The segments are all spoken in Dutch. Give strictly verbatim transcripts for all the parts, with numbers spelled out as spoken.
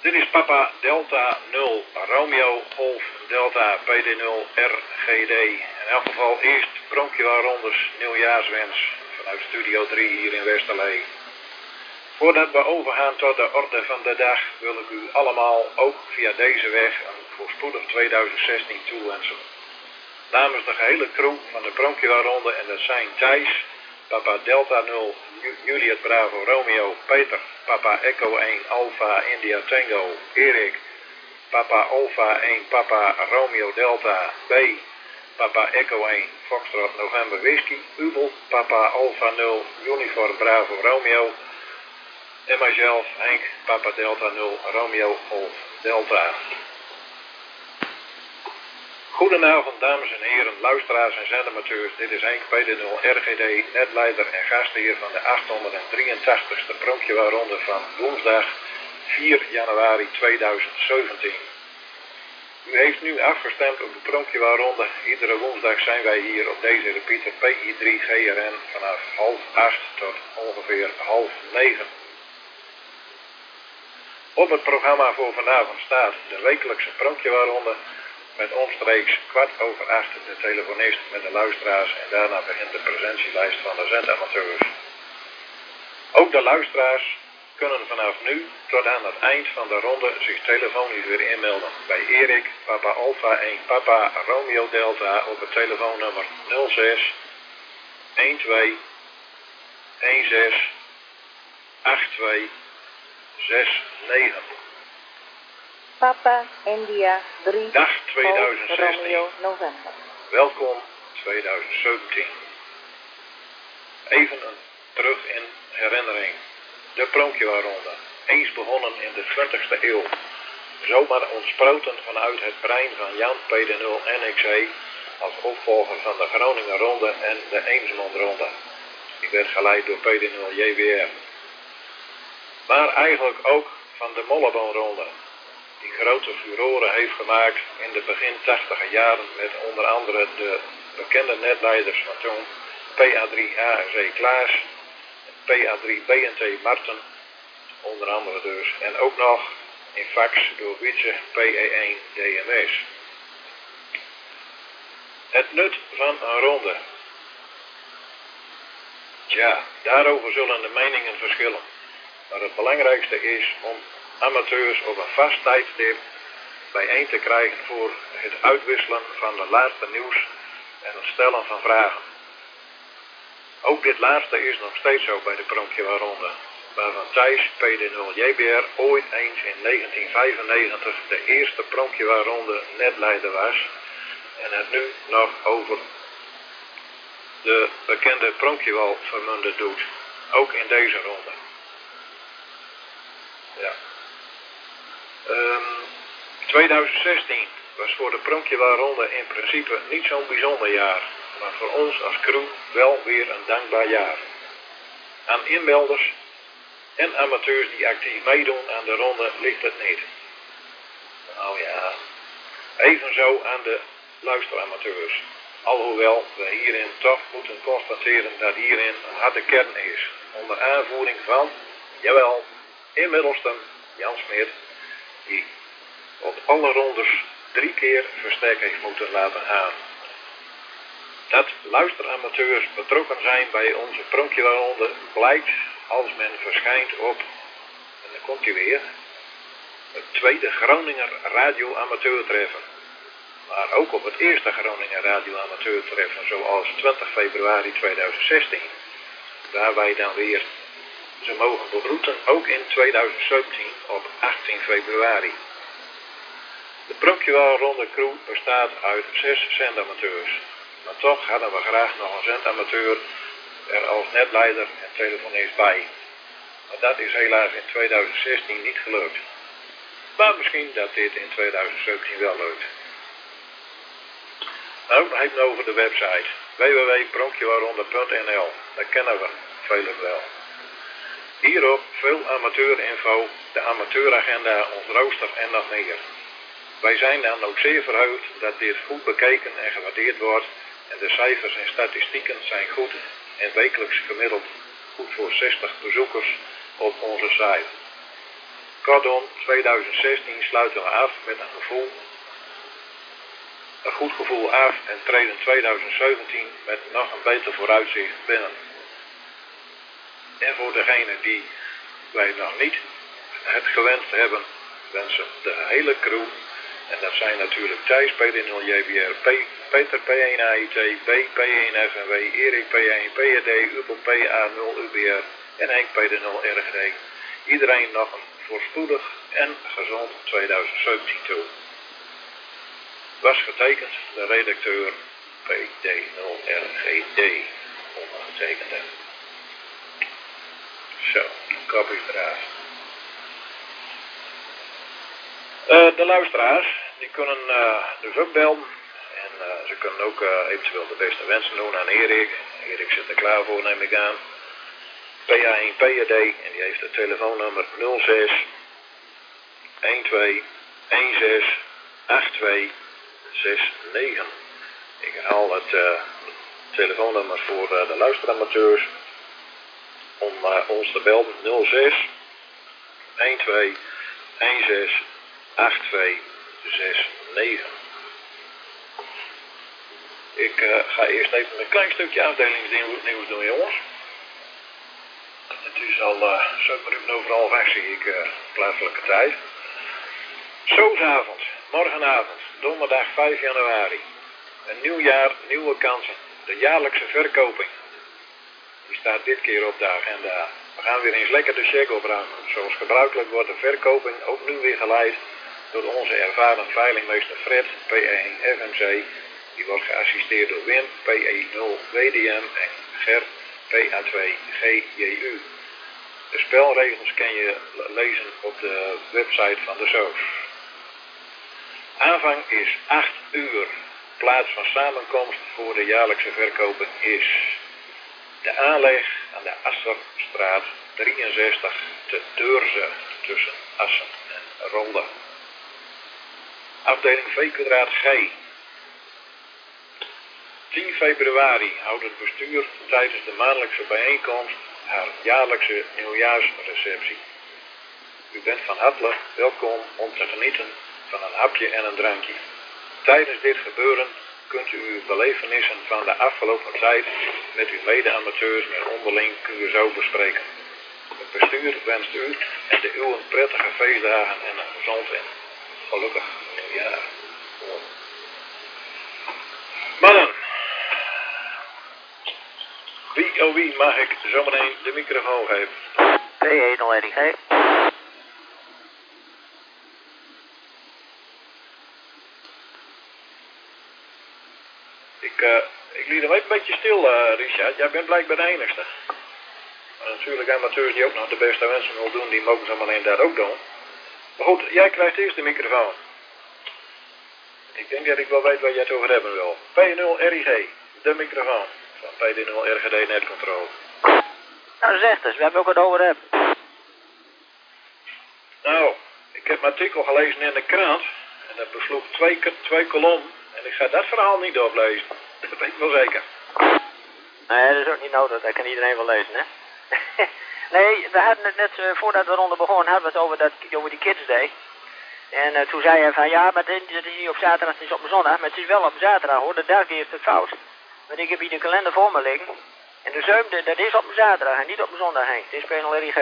Dit is Papa Delta nul Romeo Golf Delta P D nul R G D. In elk geval eerst Pronkjewaar Rondes nieuwjaarswens vanuit Studio drie hier in Westerlee. Voordat we overgaan tot de orde van de dag wil ik u allemaal ook via deze weg een voorspoedig tweeduizend zestien toewensen. Namens de gehele crew van de Pronkjewaar Ronde en dat zijn Thijs, Papa Delta nul Juliet Bravo Romeo Peter, Papa Echo één Alpha India Tango Erik, Papa Alpha één Papa Romeo Delta B, Papa Echo één Foxtrot November Whisky Ubel, Papa Alpha nul Uniform Bravo Romeo en mijzelf Henk Papa Delta nul Romeo Golf Delta. Goedenavond dames en heren, luisteraars en zendamateurs. Dit is Henk P D nul R G D, netleider en gastheer van de achthonderddrieëntachtigste Pronkjewaar Ronde van woensdag vier januari tweeduizend zeventien. U heeft nu afgestemd op de Pronkjewaar Ronde. Iedere woensdag zijn wij hier op deze repeater P I drie G R N vanaf half acht tot ongeveer half negen. Op het programma voor vanavond staat de wekelijkse Pronkjewaar Ronde met omstreeks kwart over acht de telefonist met de luisteraars en daarna begint de presentielijst van de zendamateurs. Ook de luisteraars kunnen vanaf nu tot aan het eind van de ronde zich telefonisch weer inmelden bij Erik, Papa Alpha één Papa Romeo Delta op het telefoonnummer nul zes twaalf zestien achtentwintig negen. Papa India drie Dag tweeduizend zestien. Romeo November. Welkom tweeduizend zeventien. Even een terug in herinnering. De Pronkjewaar Ronde. Eens begonnen in de twintigste eeuw. Zomaar ontsproten vanuit het brein van Jan P D nul N X E als opvolger van de Groninger Ronde en de Eemsmond Ronde. Die werd geleid door P D nul J B R. Maar eigenlijk ook van de Molleboon Ronde. Die grote furoren heeft gemaakt in de begin tachtiger jaren met onder andere de bekende netleiders van toen P A drie A R C Klaas, P A drie B N T Marten, onder andere dus, en ook nog in fax door Wietse P E één D M S. Het nut van een ronde. Tja, daarover zullen de meningen verschillen. Maar het belangrijkste is om amateurs op een vast tijdstip bijeen te krijgen voor het uitwisselen van de laatste nieuws en het stellen van vragen. Ook dit laatste is nog steeds zo bij de Pronkjewaar Ronde, waarvan Thijs P D nul J B R ooit eens in negentien vijfennegentig de eerste Pronkjewaar Ronde netleider was en het nu nog over de bekende Pronkjewal vermunde doet, ook in deze ronde. Ja. Um, tweeduizend zestien was voor de Pronkjewaar Ronde in principe niet zo'n bijzonder jaar, maar voor ons als crew wel weer een dankbaar jaar. Aan inmelders en amateurs die actief meedoen aan de ronde ligt het niet. Nou ja, evenzo aan de luisteramateurs. Alhoewel we hierin toch moeten constateren dat hierin een harde kern is, onder aanvoering van, jawel, inmiddelsten Jan Smit, die op alle rondes drie keer verstek heeft moeten laten gaan. Dat luisteramateurs betrokken zijn bij onze Pronkjewaar Ronde blijkt als men verschijnt op, en dan komt hij weer, het tweede Groninger radio-amateurtreffen. Maar ook op het eerste Groninger radio-amateurtreffen zoals twintig februari tweeduizend zestien. Waar wij dan weer ze mogen begroeten, ook in tweeduizend zeventien op achttien februari. De Pronkjewaar Ronde crew bestaat uit zes zendamateurs. Maar toch hadden we graag nog een zendamateur er als netleider en telefonist bij. Maar dat is helaas in tweeduizend zestien niet gelukt. Maar misschien dat dit in tweeduizend zeventien wel lukt. Nou, dan even over de website w w w punt pronkjewaarronde punt n l. Dat kennen we velen wel. Hierop veel amateurinfo, de amateuragenda, ons rooster en nog meer. Wij zijn dan ook zeer verheugd dat dit goed bekeken en gewaardeerd wordt en de cijfers en statistieken zijn goed en wekelijks gemiddeld goed voor zestig bezoekers op onze site. Kortom, tweeduizend zestien sluiten we af met een gevoel, een goed gevoel af en treden tweeduizend zeventien met nog een beter vooruitzicht binnen. En voor degenen die wij nog niet het gewenst hebben, wensen de hele crew, en dat zijn natuurlijk Thijs P D nul J B R, P, Peter P één A I T, B P één F N W, Erik P één P R D, Ubel P A nul U B R en Henk P D nul R G D. Iedereen nog een voorspoedig en gezond tweeduizend zeventien toe. Was getekend de redacteur P D nul R G D, ondergetekende. Zo, kop is eraf. Uh, de luisteraars, die kunnen uh, dus ook bellen. En uh, ze kunnen ook uh, eventueel de beste wensen doen aan Erik. Erik zit er klaar voor, neem ik aan. P A één P R D en die heeft het telefoonnummer nul zes een twee een zes acht twee zes negen. Ik herhaal het uh, telefoonnummer voor uh, de luisteramateurs om uh, ons te belden nul zes een twee een zes acht twee zes negen. Ik uh, ga eerst even een klein stukje afdelingsnieuws doen, jongens. Het is al uh, zeven minuten over half acht, zie ik, uh, plaatselijke tijd. Zoosavond, morgenavond, donderdag vijf januari. Een nieuw jaar, nieuwe kansen. De jaarlijkse verkoping. Die staat dit keer op de agenda. We gaan weer eens lekker de check opruimen. Zoals gebruikelijk wordt de verkoping ook nu weer geleid door onze ervaren veilingmeester Fred, P één F M C. Die wordt geassisteerd door Wim, P E nul W D M en Ger, P A twee G J U. De spelregels kan je lezen op de website van de Soos. Aanvang is acht uur. Plaats van samenkomst voor de jaarlijkse verkoping is de aanleg aan de Asserstraat drieënzestig te Deurze tussen Assen en Rolde. Afdeling V kwadraat G. tien februari houdt het bestuur tijdens de maandelijkse bijeenkomst haar jaarlijkse nieuwjaarsreceptie. U bent van harte welkom om te genieten van een hapje en een drankje. Tijdens dit gebeuren kunt u uw belevenissen van de afgelopen tijd met uw mede-amateurs en onderling Curaçao bespreken. Het bestuur wenst u en de uwen prettige feestdagen en een gezond en gelukkig nieuwjaar. Mannen, wie oh wie mag ik zometeen de microfoon geven? P één nul R G. Ik, uh, ik liet hem even een beetje stil, uh, Richard. Jij bent blijkbaar de enigste. Maar natuurlijk amateurs die ook nog de beste wensen wil doen, die mogen zometeen dat ook doen. Maar goed, jij krijgt eerst de microfoon. Ik denk dat ik wel weet waar jij het over hebben wil. P nul R I G, de microfoon van P D nul R G D Netcontrole. Nou zeg eens, we hebben ook het over hebben. Nou, ik heb een artikel gelezen in de krant en dat besloeg twee, twee kolommen. En ik ga dat verhaal niet oplezen. Dat weet ik wel zeker. Nee, dat is ook niet nodig. Dat kan iedereen wel lezen, hè? Nee, we hadden het net, uh, voordat we ronde begonnen, hadden we het over, dat, over die Kids Day. En uh, toen zei hij van, ja, maar het is niet op zaterdag, het is op zondag. Maar het is wel op zaterdag, hoor. De dag heeft het fout. Want ik heb hier de kalender voor me liggen. En de zevende, dat is op zaterdag en niet op zondag, Henk. Het is P nul R I G.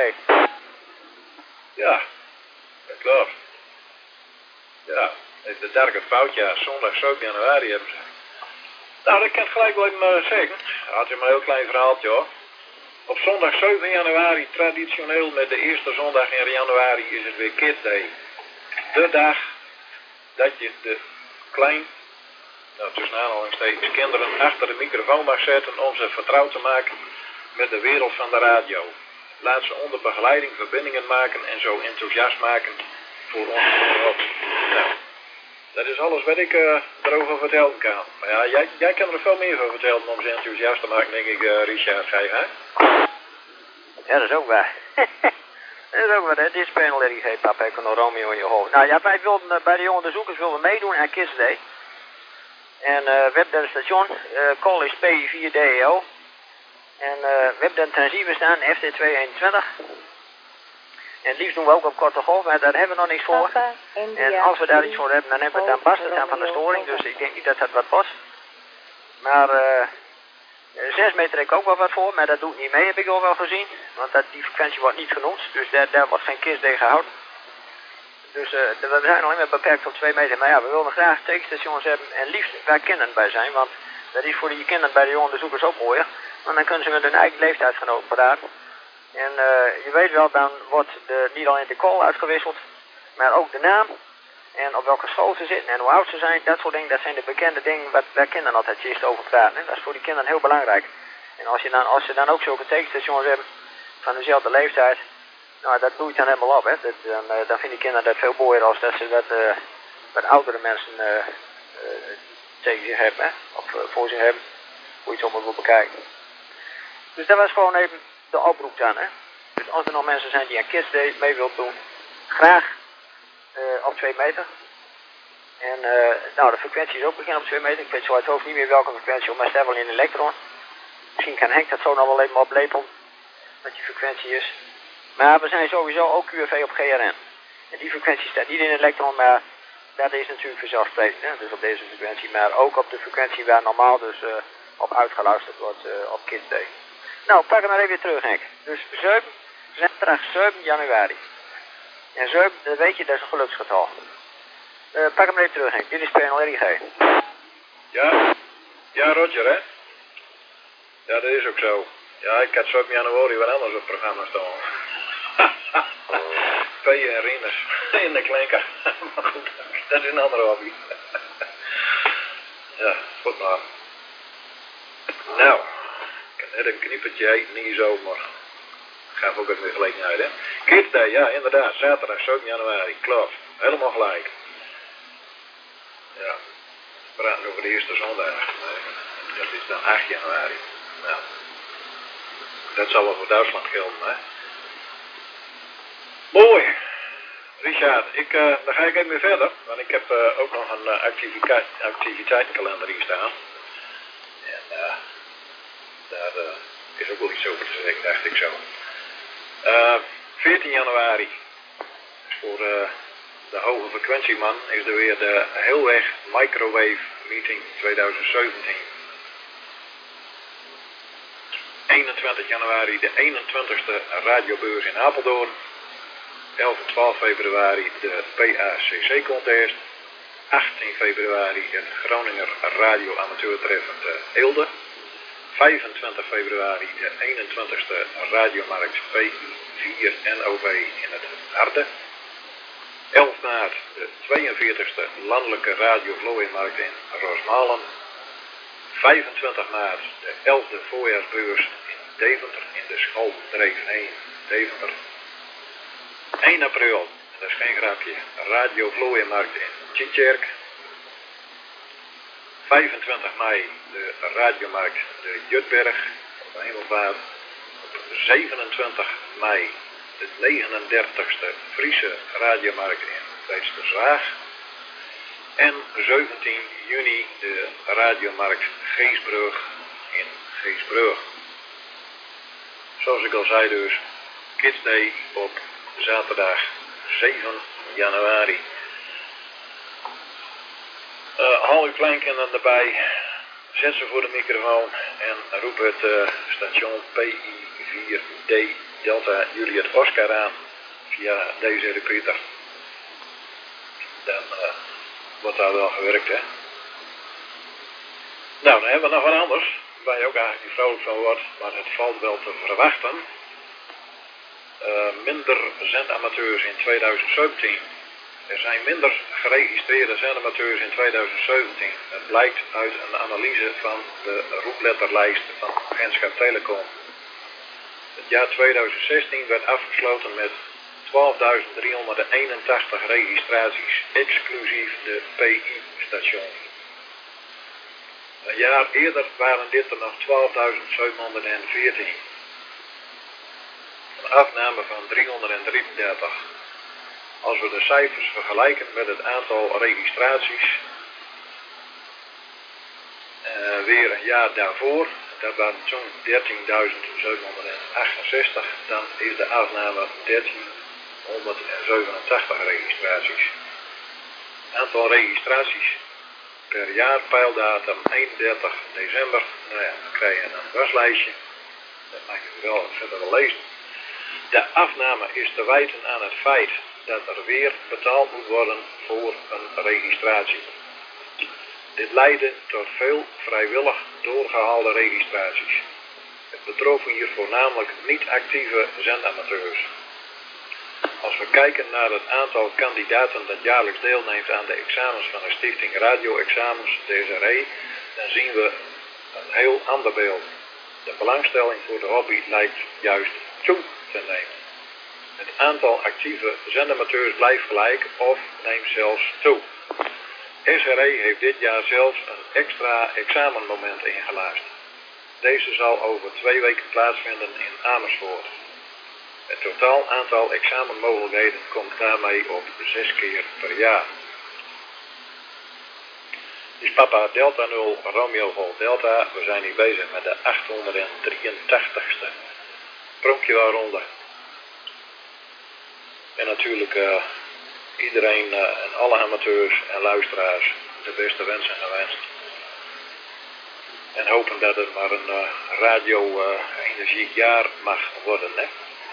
Ja, dat klopt. Ja. De derke fout, ja, zondag zeven januari hebben ze. Nou, dat kan ik gelijk wel even uh, zeggen. Had je maar een heel klein verhaaltje hoor. Op zondag zeven januari, traditioneel met de eerste zondag in januari, is het weer Kids Day. De dag dat je de klein, nou tussen aanhalingstekens, kinderen achter de microfoon mag zetten om ze vertrouwd te maken met de wereld van de radio. Laat ze onder begeleiding verbindingen maken en zo enthousiast maken voor ons onderop. Nou. Dat is alles wat ik uh, erover vertellen kan. Maar ja, jij, jij kan er veel meer van vertellen om ze enthousiast te maken, denk ik, uh, Richard. Ga je, hè? Ja, dat is ook waar. Dat is ook waar, hè? Dit is P nul R I G, papa. Ik kan nog Romeo in je hoofd. Nou ja, wij wilden, uh, bij de jonge onderzoekers wilden meedoen aan Kids Day. En uh, we hebben een station, uh, call is P vier D E O. En uh, we hebben een transceiver staan, F T tweehonderdeenentwintig. En liefst doen we ook op korte golf, maar daar hebben we nog niks voor. Papa, India, En als we daar drie, iets voor hebben, dan hebben we dan Golf, bast het aan van de Romeo, storing, dus November. ik denk niet dat dat wat was. Maar eh zes meter heb ik ook wel wat voor, maar dat doet niet mee, heb ik al wel gezien. Want dat, die frequentie wordt niet genoemd, dus daar, daar wordt geen kist tegen gehouden. Dus uh, we zijn alleen maar beperkt tot twee meter. Maar ja, we willen graag tekenstations hebben en liefst waar kinderen bij zijn. Want dat is voor die kinderen bij de jonge onderzoekers ook mooier. Want dan kunnen ze met hun eigen leeftijdsgenoten praten. En uh, je weet wel, dan wordt de, niet alleen de call uitgewisseld, maar ook de naam. En op welke school ze zitten en hoe oud ze zijn. Dat soort dingen, dat zijn de bekende dingen wat, waar kinderen altijd eerst over praten. En dat is voor die kinderen heel belangrijk. En als, je dan, als ze dan ook zulke tekenstations hebben van dezelfde leeftijd. Nou, dat doe je dan helemaal op, hè. Dat, dan, uh, dan vinden kinderen dat veel mooier als dat ze dat uh, wat oudere mensen uh, uh, tegen zich hebben, hè. Of uh, voor zich hebben. Hoe je het allemaal wil bekijken. Dus dat was gewoon even de oproep dan, hè. Dus als er nog mensen zijn die aan Kids Day mee wilt doen, graag uh, op twee meter. En uh, nou, de frequentie is ook begin op twee meter. Ik weet zo uit het hoofd niet meer welke frequentie, maar stel wel in elektron. Misschien kan Henk dat zo nog wel even oplepelen, wat die frequentie is. Maar we zijn sowieso ook Q F E op G R N. En die frequentie staat niet in elektron, maar dat is natuurlijk vanzelfsprekend. Hè? Dus op deze frequentie, maar ook op de frequentie waar normaal dus uh, op uitgeluisterd wordt uh, op Kids Day. Nou, pak hem maar even weer terug, Henk. Dus zeven, zaterdag zeven januari. En zeven, dat weet je, dat is een geluksgetal. Uh, pak hem maar even terug, Henk. Dit is P N L R I G. Ja, ja Roger, hè? Ja, dat is ook zo. Ja, ik had zeven januari wat anders op het programma staan. P en Rinus in de klinker. Maar goed, dat is een andere hobby. Ja, goed maar. Nou, ik heb net een knippetje eten, niet zo, maar gaat ook even weer gelegenheid, hè. Kids Day, ja, inderdaad, zaterdag zeven januari, klopt. Helemaal gelijk. Ja, we praten over de eerste zondag. Dat is dan acht januari. Nou, dat zal wel voor Duitsland gelden, hè. Mooi. Richard, ik, uh, dan ga ik even weer verder, want ik heb uh, ook nog een uh, activiteit, activiteitenkalender hier staan. En uh, daar uh, is ook wel iets over te zeggen, dacht ik zo. Uh, veertien januari, voor uh, de hoge frequentieman, is er weer de Heelweg Microwave Meeting twintig zeventien. eenentwintig januari de eenentwintigste radiobeurs in Apeldoorn. elf en twaalf februari de P A C C-contest. achttien februari het Groninger Radio Amateurtreffen te Eelde. vijfentwintig februari de eenentwintigste Radiomarkt P I vier N O V in het Harde. elf maart de tweeënveertigste Landelijke Radio Vlooienmarkt in Roosmalen. vijfentwintig maart de elfde voorjaarsbeurs in Deventer in de Schooldreef één Deventer. één april, dat is geen grapje, Radio Vlooienmarkt in Tjitjerk. vijfentwintig mei de radiomarkt de Jutberg op Hemelvaart. Op zevenentwintig mei de negenendertigste Friese radiomarkt in Beetsterswaag. En zeventien juni de radiomarkt Geesbrug in Geesbrug. Zoals ik al zei dus, Kids Day op zaterdag zeven januari. Uh, haal uw kleinkinderen erbij, zet ze voor de microfoon en roep het uh, station P I vier D Delta Juliet Oscar aan via deze repeater. Dan uh, wordt daar wel gewerkt, hè. Nou, dan hebben we nog wat anders, waar je ook eigenlijk niet vrolijk van wordt, maar het valt wel te verwachten. Uh, minder zendamateurs in twintig zeventien. Er zijn minder geregistreerde zendamateurs in twintig zeventien. Het blijkt uit een analyse van de roepletterlijst van Agentschap Telecom. Het jaar twintig zestien werd afgesloten met twaalfduizend driehonderdeenentachtig registraties, exclusief de P I-stations. Een jaar eerder waren dit er nog twaalfduizend zevenhonderdveertien. Een afname van driehonderddrieëndertig. Als we de cijfers vergelijken met het aantal registraties uh, weer een jaar daarvoor, dat waren zo'n dertienduizend zevenhonderdachtenzestig, dan is de afname honderdzevenentachtig registraties. Aantal registraties per jaar, peildatum eenendertig december. Nou ja, dan krijg je een waslijstje. Dat mag je wel verder wel lezen. De afname is te wijten aan het feit dat er weer betaald moet worden voor een registratie. Dit leidde tot veel vrijwillig doorgehaalde registraties. Het betrof hier voornamelijk niet-actieve zendamateurs. Als we kijken naar het aantal kandidaten dat jaarlijks deelneemt aan de examens van de Stichting Radio-examens, D S R E, dan zien we een heel ander beeld. De belangstelling voor de hobby lijkt juist toe te nemen. Het aantal actieve zendamateurs blijft gelijk of neemt zelfs toe. S R E heeft dit jaar zelfs een extra examenmoment ingelaast. Deze zal over twee weken plaatsvinden in Amersfoort. Het totaal aantal examenmogelijkheden komt daarmee op zes keer per jaar. Dus Papa Delta nul Romeo Vol Delta, we zijn hier bezig met de achthonderddrieëntachtigste pronkjewaarronde. En natuurlijk uh, iedereen uh, en alle amateurs en luisteraars de beste wensen gewenst. En hopen dat het maar een uh, radio-energiek uh, jaar mag worden, hè.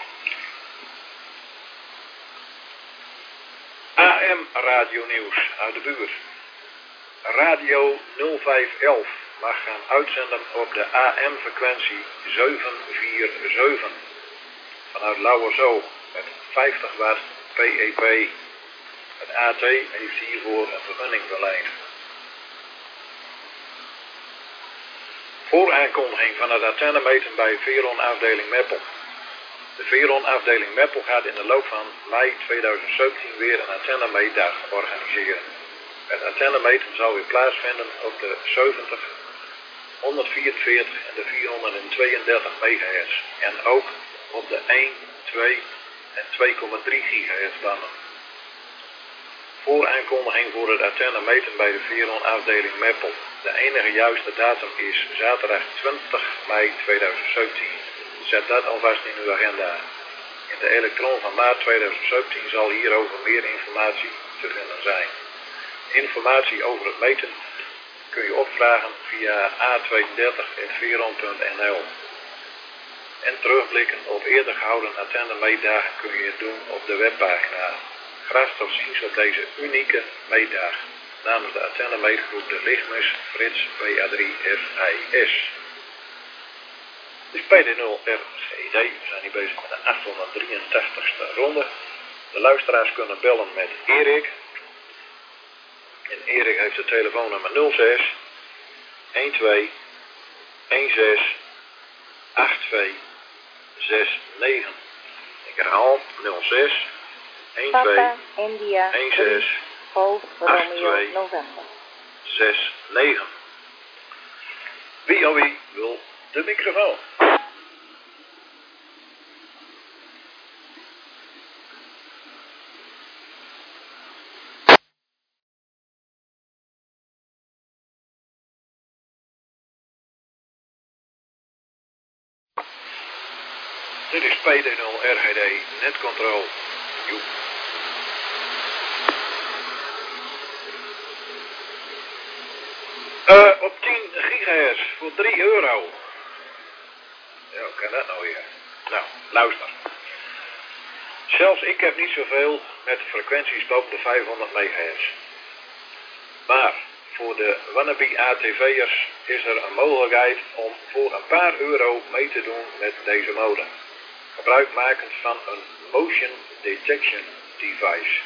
A M Radio Nieuws uit de buurt. Radio nul vijf elf mag gaan uitzenden op de A M-frequentie zevenhonderdzevenenveertig vanuit Lauwersoog met vijftig watt P E P. Het A T heeft hiervoor een vergunning verleend. Vooraankondiging van het antennemeten bij Veron afdeling Meppel. De Veron afdeling Meppel gaat in de loop van mei tweeduizend zeventien weer een antennemeetdag organiseren. Het antennemeten zal weer plaatsvinden op de zeventig, honderdvierenveertig en de vierhonderdtweeëndertig megahertz. En ook op de één, twee en twee komma drie gigahertz banden. Vooraankondiging voor het antennemeten bij de Veron afdeling Meppel. De enige juiste datum is zaterdag twintig mei tweeduizend zeventien. Zet dat alvast in uw agenda. In de elektron van maart tweeduizend zeventien zal hierover meer informatie te vinden zijn. Informatie over het meten kun je opvragen via a tweeëndertig punt veron punt n l. En terugblikken op eerder gehouden antennemeetdagen kun je het doen op de webpagina. Graag tot ziens op deze unieke meetdag. Namens de antennemeetgroep de Lichtmis Frits W A drie F I S. Dus P D nul R G D, we zijn hier bezig met de achthonderddrieëntachtigste ronde. De luisteraars kunnen bellen met Erik. En Erik heeft de telefoonnummer nul zes een twee een zes acht twee zes negen. Ik herhaal nul zes een twee een zes acht twee zes negen. Wie of wie wil de microfoon? Dit is P D nul R G D Netcontrol. Joep. Uh, op tien gigahertz voor drie euro. Ja, hoe kan dat nou weer? Nou, luister. Zelfs ik heb niet zoveel met frequenties boven de vijfhonderd megahertz. Maar voor de wannabe A T V'ers is er een mogelijkheid om voor een paar euro mee te doen met deze modem. Gebruikmakend van een Motion Detection Device.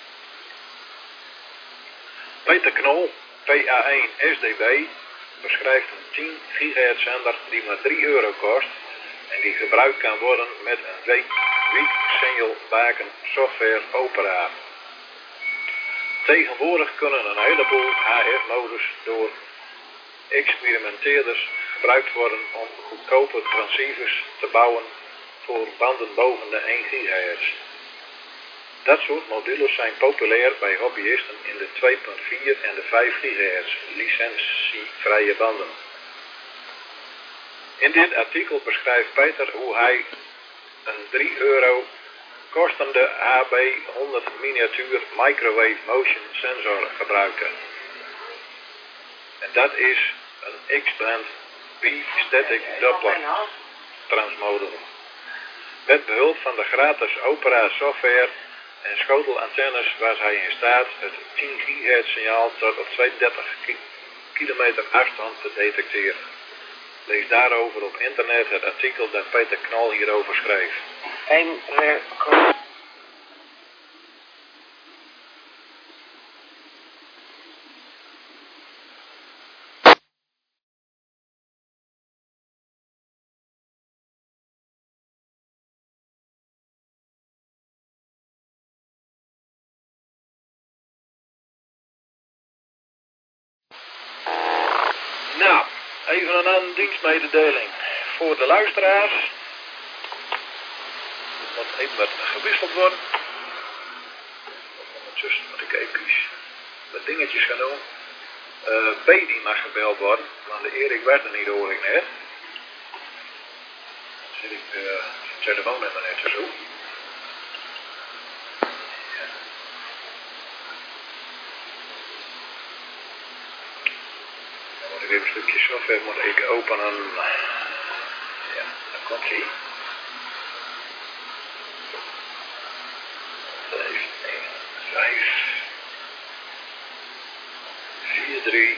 Peter Knol, P A één S D B, beschrijft een tien gigahertz zender die maar drie euro kost en die gebruikt kan worden met een weak signal baken software Opera. Tegenwoordig kunnen een heleboel H F-modus door experimenteerders gebruikt worden om goedkope transceivers te bouwen voor banden boven de één gigahertz. Dat soort modules zijn populair bij hobbyisten in de twee komma vier en de vijf gigahertz licentievrije banden. In dit artikel beschrijft Peter hoe hij een drie euro kostende H B honderd miniatuur microwave motion sensor gebruiken. En dat is een X-band B-static Doppler transmodel. Met behulp van de gratis Opera software en schotelantennes was hij in staat het tien gigahertz signaal tot op tweehonderddertig kilometer afstand te detecteren. Lees daarover op internet het artikel dat Peter Knol hierover schreef. Eén record. Nou, even een andere dienstmededeling voor de luisteraars. Er moet even wat gewisseld worden. Ondertussen moet ik even wat dingetjes gaan doen. Uh, B die mag gebeld worden, want de Erik werd er niet, hoor ik net. Dan zit ik uh, zijn telefoonnummer net te zoeken. Ja. Dan moet ik even een stukje software moet ik openen. Ja, dan komt hij. vijf, vier, drie,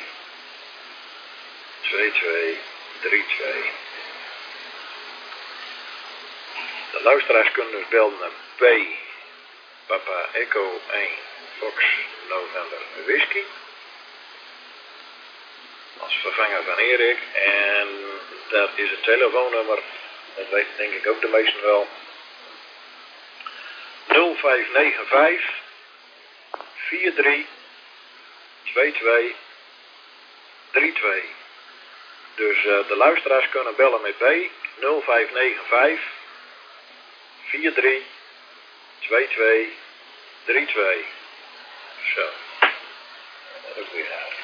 twee, twee, drie, twee. De luisteraars kunnen dus belden naar B, Papa Echo één, Fox November Whisky. Als vervanger van Erik. En dat is het telefoonnummer, dat weet denk ik ook de meesten wel. nul vijf negen vijf vier drie twee twee drie twee. Dus uh, de luisteraars kunnen bellen met B nul vijf negen vijf vier drie twee twee drie twee. Zo. Dat ook weer uit.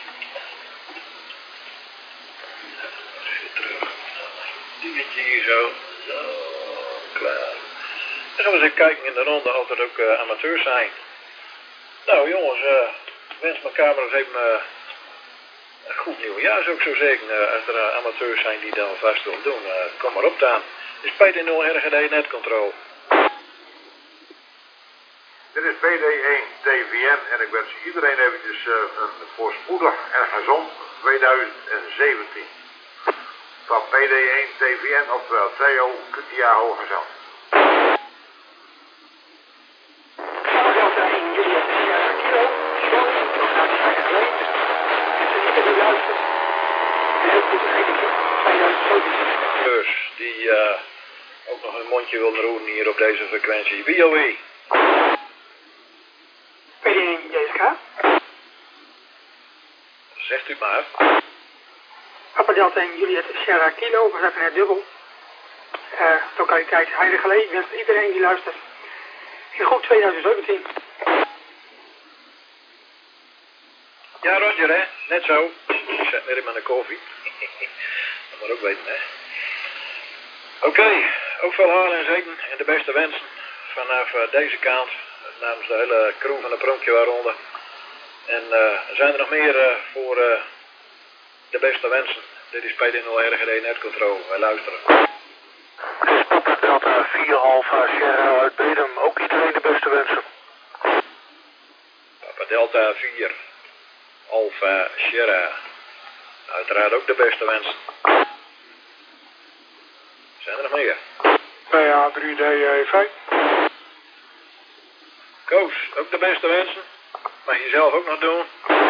Even terug. Dingetje hier zo. Zo. Klaar. Dan gaan we eens kijken in de ronde of er ook uh, amateurs zijn. Nou jongens, uh, wens elkaar maar eens even uh, een goed nieuwjaar, zou ik zo zeggen. Uh, als er uh, amateurs zijn die dan vast willen doen, uh, kom maar op dan. Dit is P D nul R G D Netcontrol. Dit is P D één T V N en ik wens iedereen eventjes uh, een voorspoedig en gezond tweeduizend zeventien. Van P D één T V N, oftewel Theo Kutia Hoogezand. Die uh, ook nog een mondje wil roeren hier op deze frequentie. W O E. P D één J S K. Zegt u maar. Papa Delta en Juliet Sierra Kilo, we zijn net dubbel. Uh, lokaliteit Heidegelee. Ik wens iedereen die luistert een goed tweeduizend zeventien. Ja, Roger, hè? Net zo. Ik zet net in mijn koffie. Dat moet ook weten, hè? Oké, okay, ook veel haal en zegen en de beste wensen vanaf uh, deze kant, namens de hele crew van de Pronkje waaronder. En uh, zijn er nog meer uh, voor uh, de beste wensen? Dit is P D nul R G D Netcontrol, wij luisteren. Dit is Papa Delta vier Alpha Sierra uit Bedum, ook iedereen de beste wensen. Papa Delta vier Alpha Sierra, uiteraard ook de beste wensen. Zijn er nog meer? P A drie D E V. Koos, ook de beste wensen? Mag je zelf ook nog doen?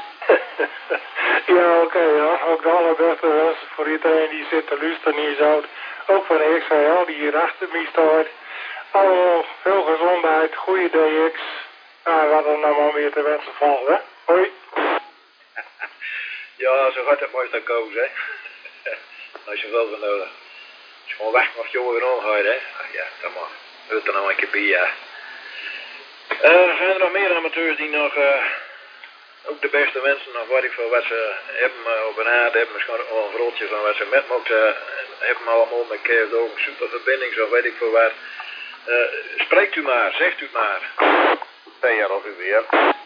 Ja, oké, okay, ja. Ook de allerbeste wensen voor iedereen die zit te luisteren hier zo. Ook voor de X V L die hier achter me staat. Allemaal veel gezondheid, goede D X. Nou, wat er nou maar weer te wensen valt, hè. Hoi. Ja, zo gaat het meestal Koos, hè. Daar is je veel van nodig. Als je gewoon weg mag, je weer omgaan, hè. Ach ja, kom maar. Doe er nou een keer bij, ja. Uh, zijn er nog meer amateurs die nog uh, ook de beste wensen, nog wat ik voor wat ze hebben uh, op een aarde, hebben misschien ook wel een vrootje van wat ze met mogen uh, hebben allemaal met keer door een superverbinding, zo weet ik voor wat. Uh, spreekt u maar, zegt u het maar. P R of u weer.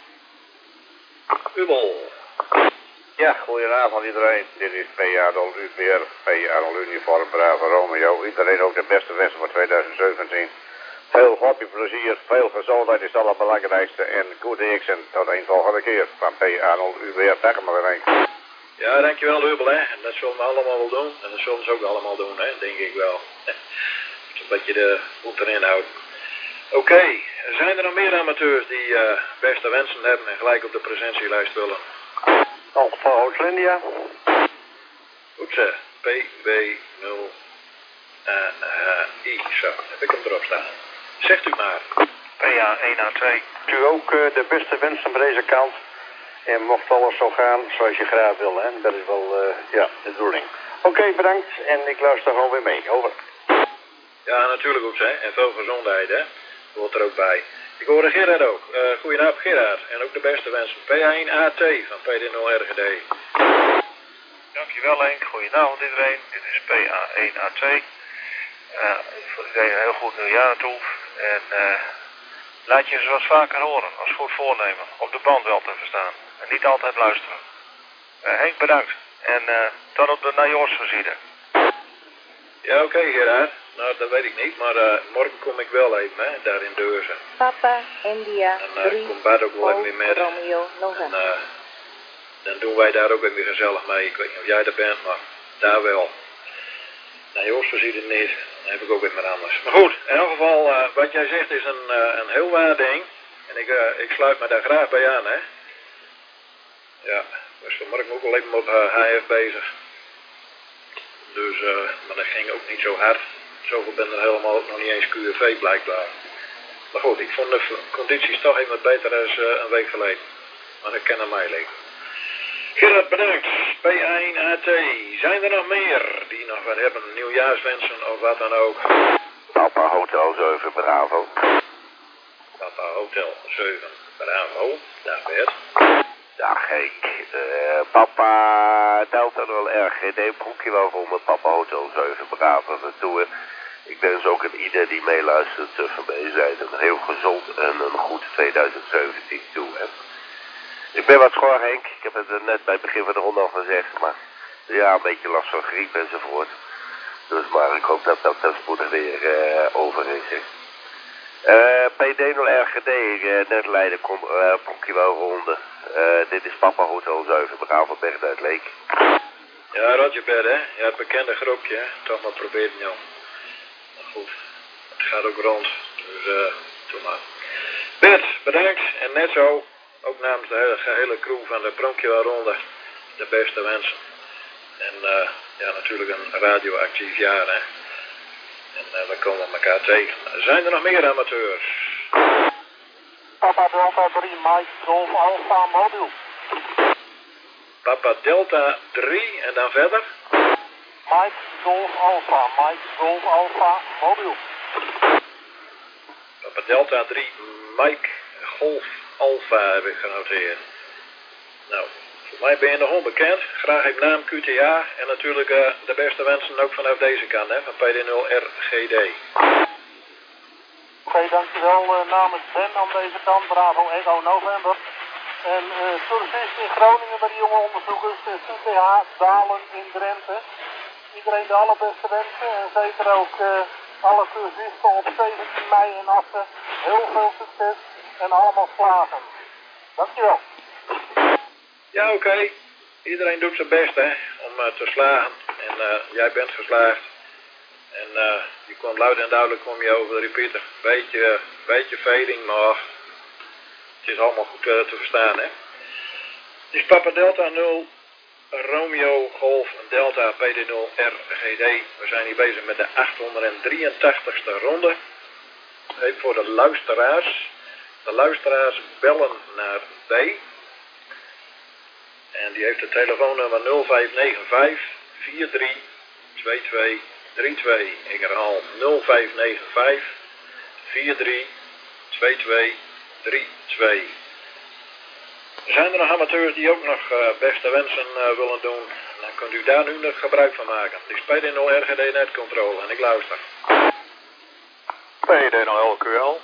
Ubel. Ja, goedenavond iedereen. Dit is P R of u weer. P R of Uniform Bravo Romeo. Iedereen ook de beste wensen voor tweeduizend zeventien. Veel hobbyplezier, veel gezondheid is het allerbelangrijkste. En goede X en tot een volgende keer. Van P R of u weer. Dag maar weer een. Ja, dankjewel Ubel, hè. En dat zullen we allemaal wel doen. En dat zullen ze ook allemaal doen, hè. Denk ik wel. Een beetje de moed erin houden. Oké, okay. Zijn er nog meer amateurs die uh, beste wensen hebben en gelijk op de presentielijst willen? Alfa Oost-India. Goed zo, P W nul A H I. Zo, heb ik hem erop staan. Zegt u maar. P A één A twee. U ook uh, de beste wensen bij deze kant. En mocht alles zo gaan zoals je graag wil, hè. Dat is wel, uh, ja, de bedoeling. Oké, okay, bedankt. En ik luister gewoon weer mee. Over. Ja, natuurlijk ook, hè. En veel gezondheid, hè. Hoort er ook bij. Ik hoorde Gerard ook. Uh, goedenavond, Gerard. En ook de beste wensen. P A één A T van P D nul R G D. Dankjewel, Henk. Goedenavond iedereen. Dit is P A één A twee. Uh, voor iedereen een heel goed nieuwjaar toe. En uh, laat je eens wat vaker horen, als goed voornemen. Op de band wel te verstaan. En niet altijd luisteren. Uh, Henk, bedankt. En uh, tot op de najoorsvisite. Ja, oké, okay, Gerard. Nou, dat weet ik niet, maar uh, morgen kom ik wel even, hè, daar in Deurzen. Papa, India, en uh, komt Bart ook wel even weer met. Romeo, November. En, uh, dan doen wij daar ook even weer gezellig mee. Ik weet niet of jij er bent, maar daar wel. Nou, Joost voorziet het niet. Dan heb ik ook weer met anders. Maar goed, in elk geval, uh, wat jij zegt is een, uh, een heel waar ding. En ik, uh, ik sluit me daar graag bij aan, hè. Ja, ik was vanmorgen ook al even op uh, H F bezig. Dus, uh, maar dat ging ook niet zo hard. Zoveel ben er helemaal ook nog niet eens Q R V blijkbaar. Maar goed, ik vond de condities toch even wat beter dan uh, een week geleden. Maar dat kan aan mij liggen. Gerard, bedankt. P één A T. Zijn er nog meer die nog wat hebben? Nieuwjaarswensen of wat dan ook? Papa Hotel zeven Bravo. Papa Hotel zeven Bravo. Daar Bert. Dag Henk. Uh, papa Delta nul R G D broekje wel voor mijn Papa Hotel zeven Bravo naartoe. Ik wens ook een ieder die meeluistert uh, van mij zijn een heel gezond en een goed tweeduizend zeventien toe. Hè. Ik ben wat schor, Henk. Ik heb het net bij het begin van de ronde al gezegd, maar ja, een beetje last van griep enzovoort. Dus maar ik hoop dat dat, dat spoedig weer uh, over is. Hè. Uh, P D nul R G D, uh, net Leiden, kom, uh, broekje wel ronde. Uh, dit is Papa Hotel zeven Bravo Berg uit Leek. Ja, Roger Bert, hè. Ja, het bekende groepje, hè. Toch maar probeer het nou. Maar goed, het gaat ook rond. Dus, eh, uh, doe maar. Bert, bedankt. En net zo, ook namens de hele, gehele crew van de Pronkje Ronde, de beste wensen. En uh, ja, natuurlijk een radioactief jaar, hè. En uh, we komen elkaar tegen. Zijn er nog meer amateurs? Papa Delta drie, Mike Golf Alpha Mobiel. Papa Delta drie en dan verder? Mike Golf Alpha, Mike Golf Alpha Mobiel. Papa Delta drie, Mike Golf Alpha heb ik genoteerd. Nou, voor mij ben je nog onbekend. Graag even naam Q T A en natuurlijk uh, de beste wensen ook vanaf deze kant, hè, van P D nul R G D. Oké, okay, dankjewel uh, namens Ben aan deze kant, Bravo Echo November. En uh, toerist in Groningen bij de jonge onderzoekers, uh, U T H Dalen in Drenthe. Iedereen de allerbeste wensen en zeker ook uh, alle cursisten op zeventien mei in Assen. Heel veel succes en allemaal slagen. Dankjewel. Ja, oké. Okay. Iedereen doet zijn best, hè, om uh, te slagen. En uh, jij bent geslaagd. En uh, je kwam luid en duidelijk kom je over de repeater. Beetje, beetje fading, maar het is allemaal goed uh, te verstaan, hè. Het is Papa Delta nul, Romeo Golf Delta P D nul R G D. We zijn hier bezig met de achthonderddrieëntachtigste ronde. Even voor de luisteraars. De luisteraars bellen naar B. En die heeft het telefoonnummer nul vijf negen vijf vier drie twee twee drie twee. Ik herhaal nul vijf negen vijf vier drie twee twee drie twee. Zijn er nog amateurs die ook nog uh, beste wensen uh, willen doen? Dan kunt u daar nu nog gebruik van maken. Het is P D nul R G D netcontrole en ik luister. P P D nul L Q L.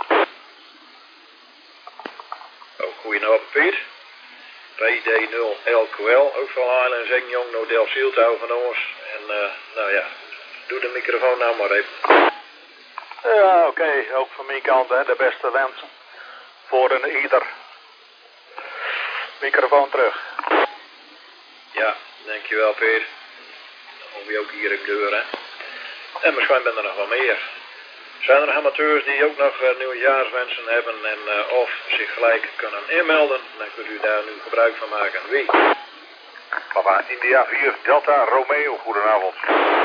Ook goedenavond Piet. P D nul L Q L, ook van Highland Zegnjong, Nodel Zieltouw van ons. En uh, nou ja, doe de microfoon nou maar even. Ja, oké, okay. Ook van mijn kant, hè, de beste wensen. Voor een ieder. Microfoon terug. Ja, dankjewel Piet. Dan hoef je ook hier in de deur, hè. En misschien ben er nog wel meer. Zijn er amateurs die ook nog uh, nieuwjaarswensen hebben en uh, of zich gelijk kunnen inmelden, dan kunt u daar nu gebruik van maken. Wie? Papa India vier Delta Romeo, goedenavond.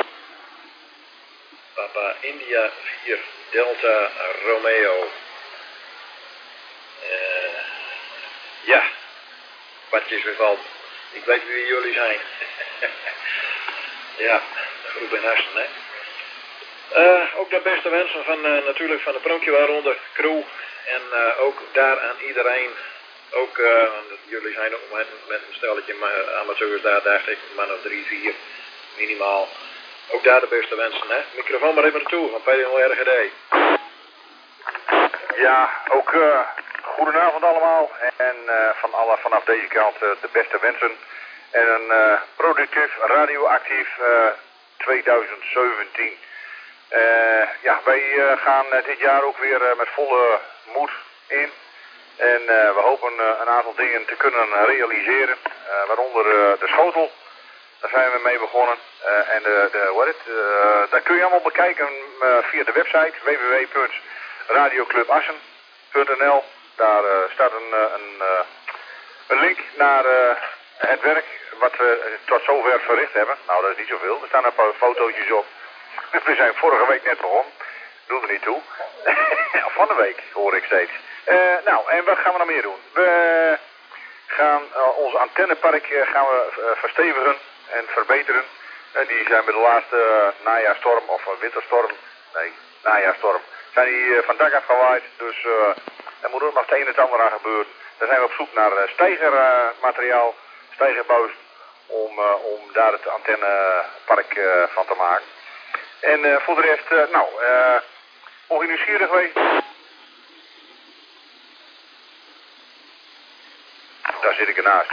Papa India vier Delta Romeo. Uh, ja, padjes weer valt. Ik weet wie jullie zijn. Ja, de groep in Assen, hè. Uh, ook de beste wensen van uh, natuurlijk van de pronkjewaarronde crew. En uh, ook daar aan iedereen. Ook, uh, jullie zijn ook met, met een stelletje amateurs daar, dacht ik, man of drie, vier, minimaal. Ook daar de beste wensen, hè. Microfoon maar even naartoe van P D nul R G D. Ja, ook uh, goedenavond allemaal. En uh, van alle, vanaf deze kant uh, de beste wensen. En een uh, productief, radioactief uh, tweeduizend zeventien. Uh, ja, wij uh, gaan uh, dit jaar ook weer uh, met volle moed in. En uh, we hopen uh, een aantal dingen te kunnen realiseren. Uh, waaronder uh, de schotel. Daar zijn we mee begonnen. Uh, en de, de, hoe heet het? Uh, dat kun je allemaal bekijken uh, via de website w w w punt radioclubassen punt n l. Daar uh, staat een, uh, een, uh, een link naar uh, het werk wat we tot zover verricht hebben. Nou, dat is niet zoveel. Er staan een paar fotootjes op. We zijn vorige week net begonnen. Doe er niet toe. Van de week hoor ik steeds. Uh, nou, en wat gaan we nog meer doen? We gaan uh, ons antennepark uh, gaan we uh, verstevigen en verbeteren. Uh, die zijn bij de laatste uh, najaarstorm of uh, winterstorm. Nee, najaarstorm. Zijn die uh, van dak afgewaaid. Dus uh, er moet ook nog het een en het ander aan gebeuren. Daar zijn we op zoek naar uh, steigermateriaal, uh, steigerbuis. Om, uh, om daar het antennepark uh, van te maken. En uh, voor de rest, uh, nou, uh, mocht je nieuwsgierig geweest? Daar zit ik ernaast.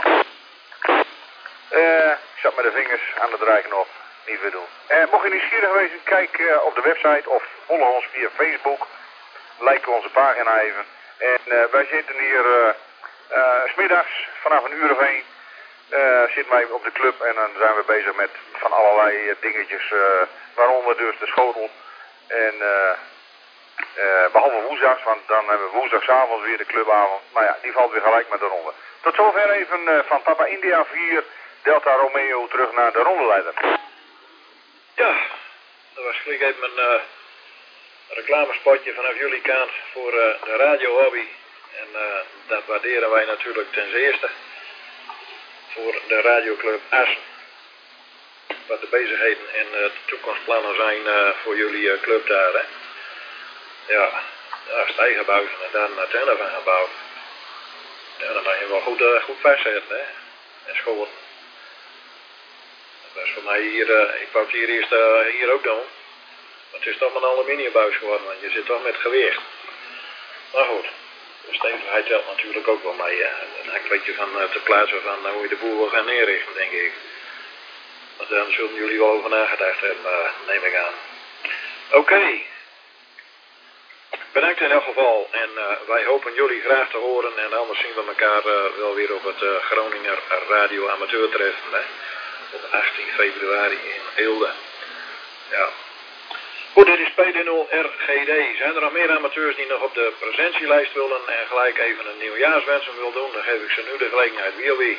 Uh, ik zat met de vingers aan de draaiknop. Niet weer doen. Uh, mocht je nieuwsgierig geweest, kijk uh, op de website of volg ons via Facebook. Like onze pagina even. En uh, wij zitten hier uh, uh, 's middags vanaf een uur of één. Uh, zitten wij op de club en dan zijn we bezig met van allerlei uh, dingetjes. Uh, waaronder dus de schotel. En uh, uh, behalve woensdags, want dan hebben we woensdagavond weer de clubavond. Maar ja, die valt weer gelijk met de ronde. Tot zover even uh, van Papa India vier Delta Romeo terug naar de rondeleider. Ja, dat was gelijk even een uh, reclamespotje vanaf jullie kant voor uh, de radiohobby. En uh, dat waarderen wij natuurlijk ten zeerste. Voor de radioclub Assen. Wat de bezigheden en uh, de toekomstplannen zijn uh, voor jullie uh, club daar. Hè? Ja, ja stijgerbuizen en daar een antenne van gaan bouwen. Ja, dan mag je wel goed, uh, goed vastzetten, hè. En scholen. Dat is voor mij hier, uh, ik wou het hier eerst uh, hier ook doen. Maar het is toch maar een aluminiumbuis geworden, want je zit toch met gewicht. Maar goed. De stevigheid telt natuurlijk ook wel mee. Hè? Dat hangt een beetje van uh, te plaatsen van uh, hoe je de boel wil gaan neerrichten, denk ik. Maar daar zullen jullie wel over nagedacht hebben, uh, neem ik aan. Oké. Okay. Bedankt in elk geval. En uh, wij hopen jullie graag te horen. En anders zien we elkaar uh, wel weer op het uh, Groninger Radio Amateur treffen. Hè? Op achttien februari in Eelde. Ja. Goed, dit is P D nul R G D. Zijn er nog meer amateurs die nog op de presentielijst willen en gelijk even een nieuwjaarswens wil doen? Dan geef ik ze nu de gelegenheid. Wie of wie?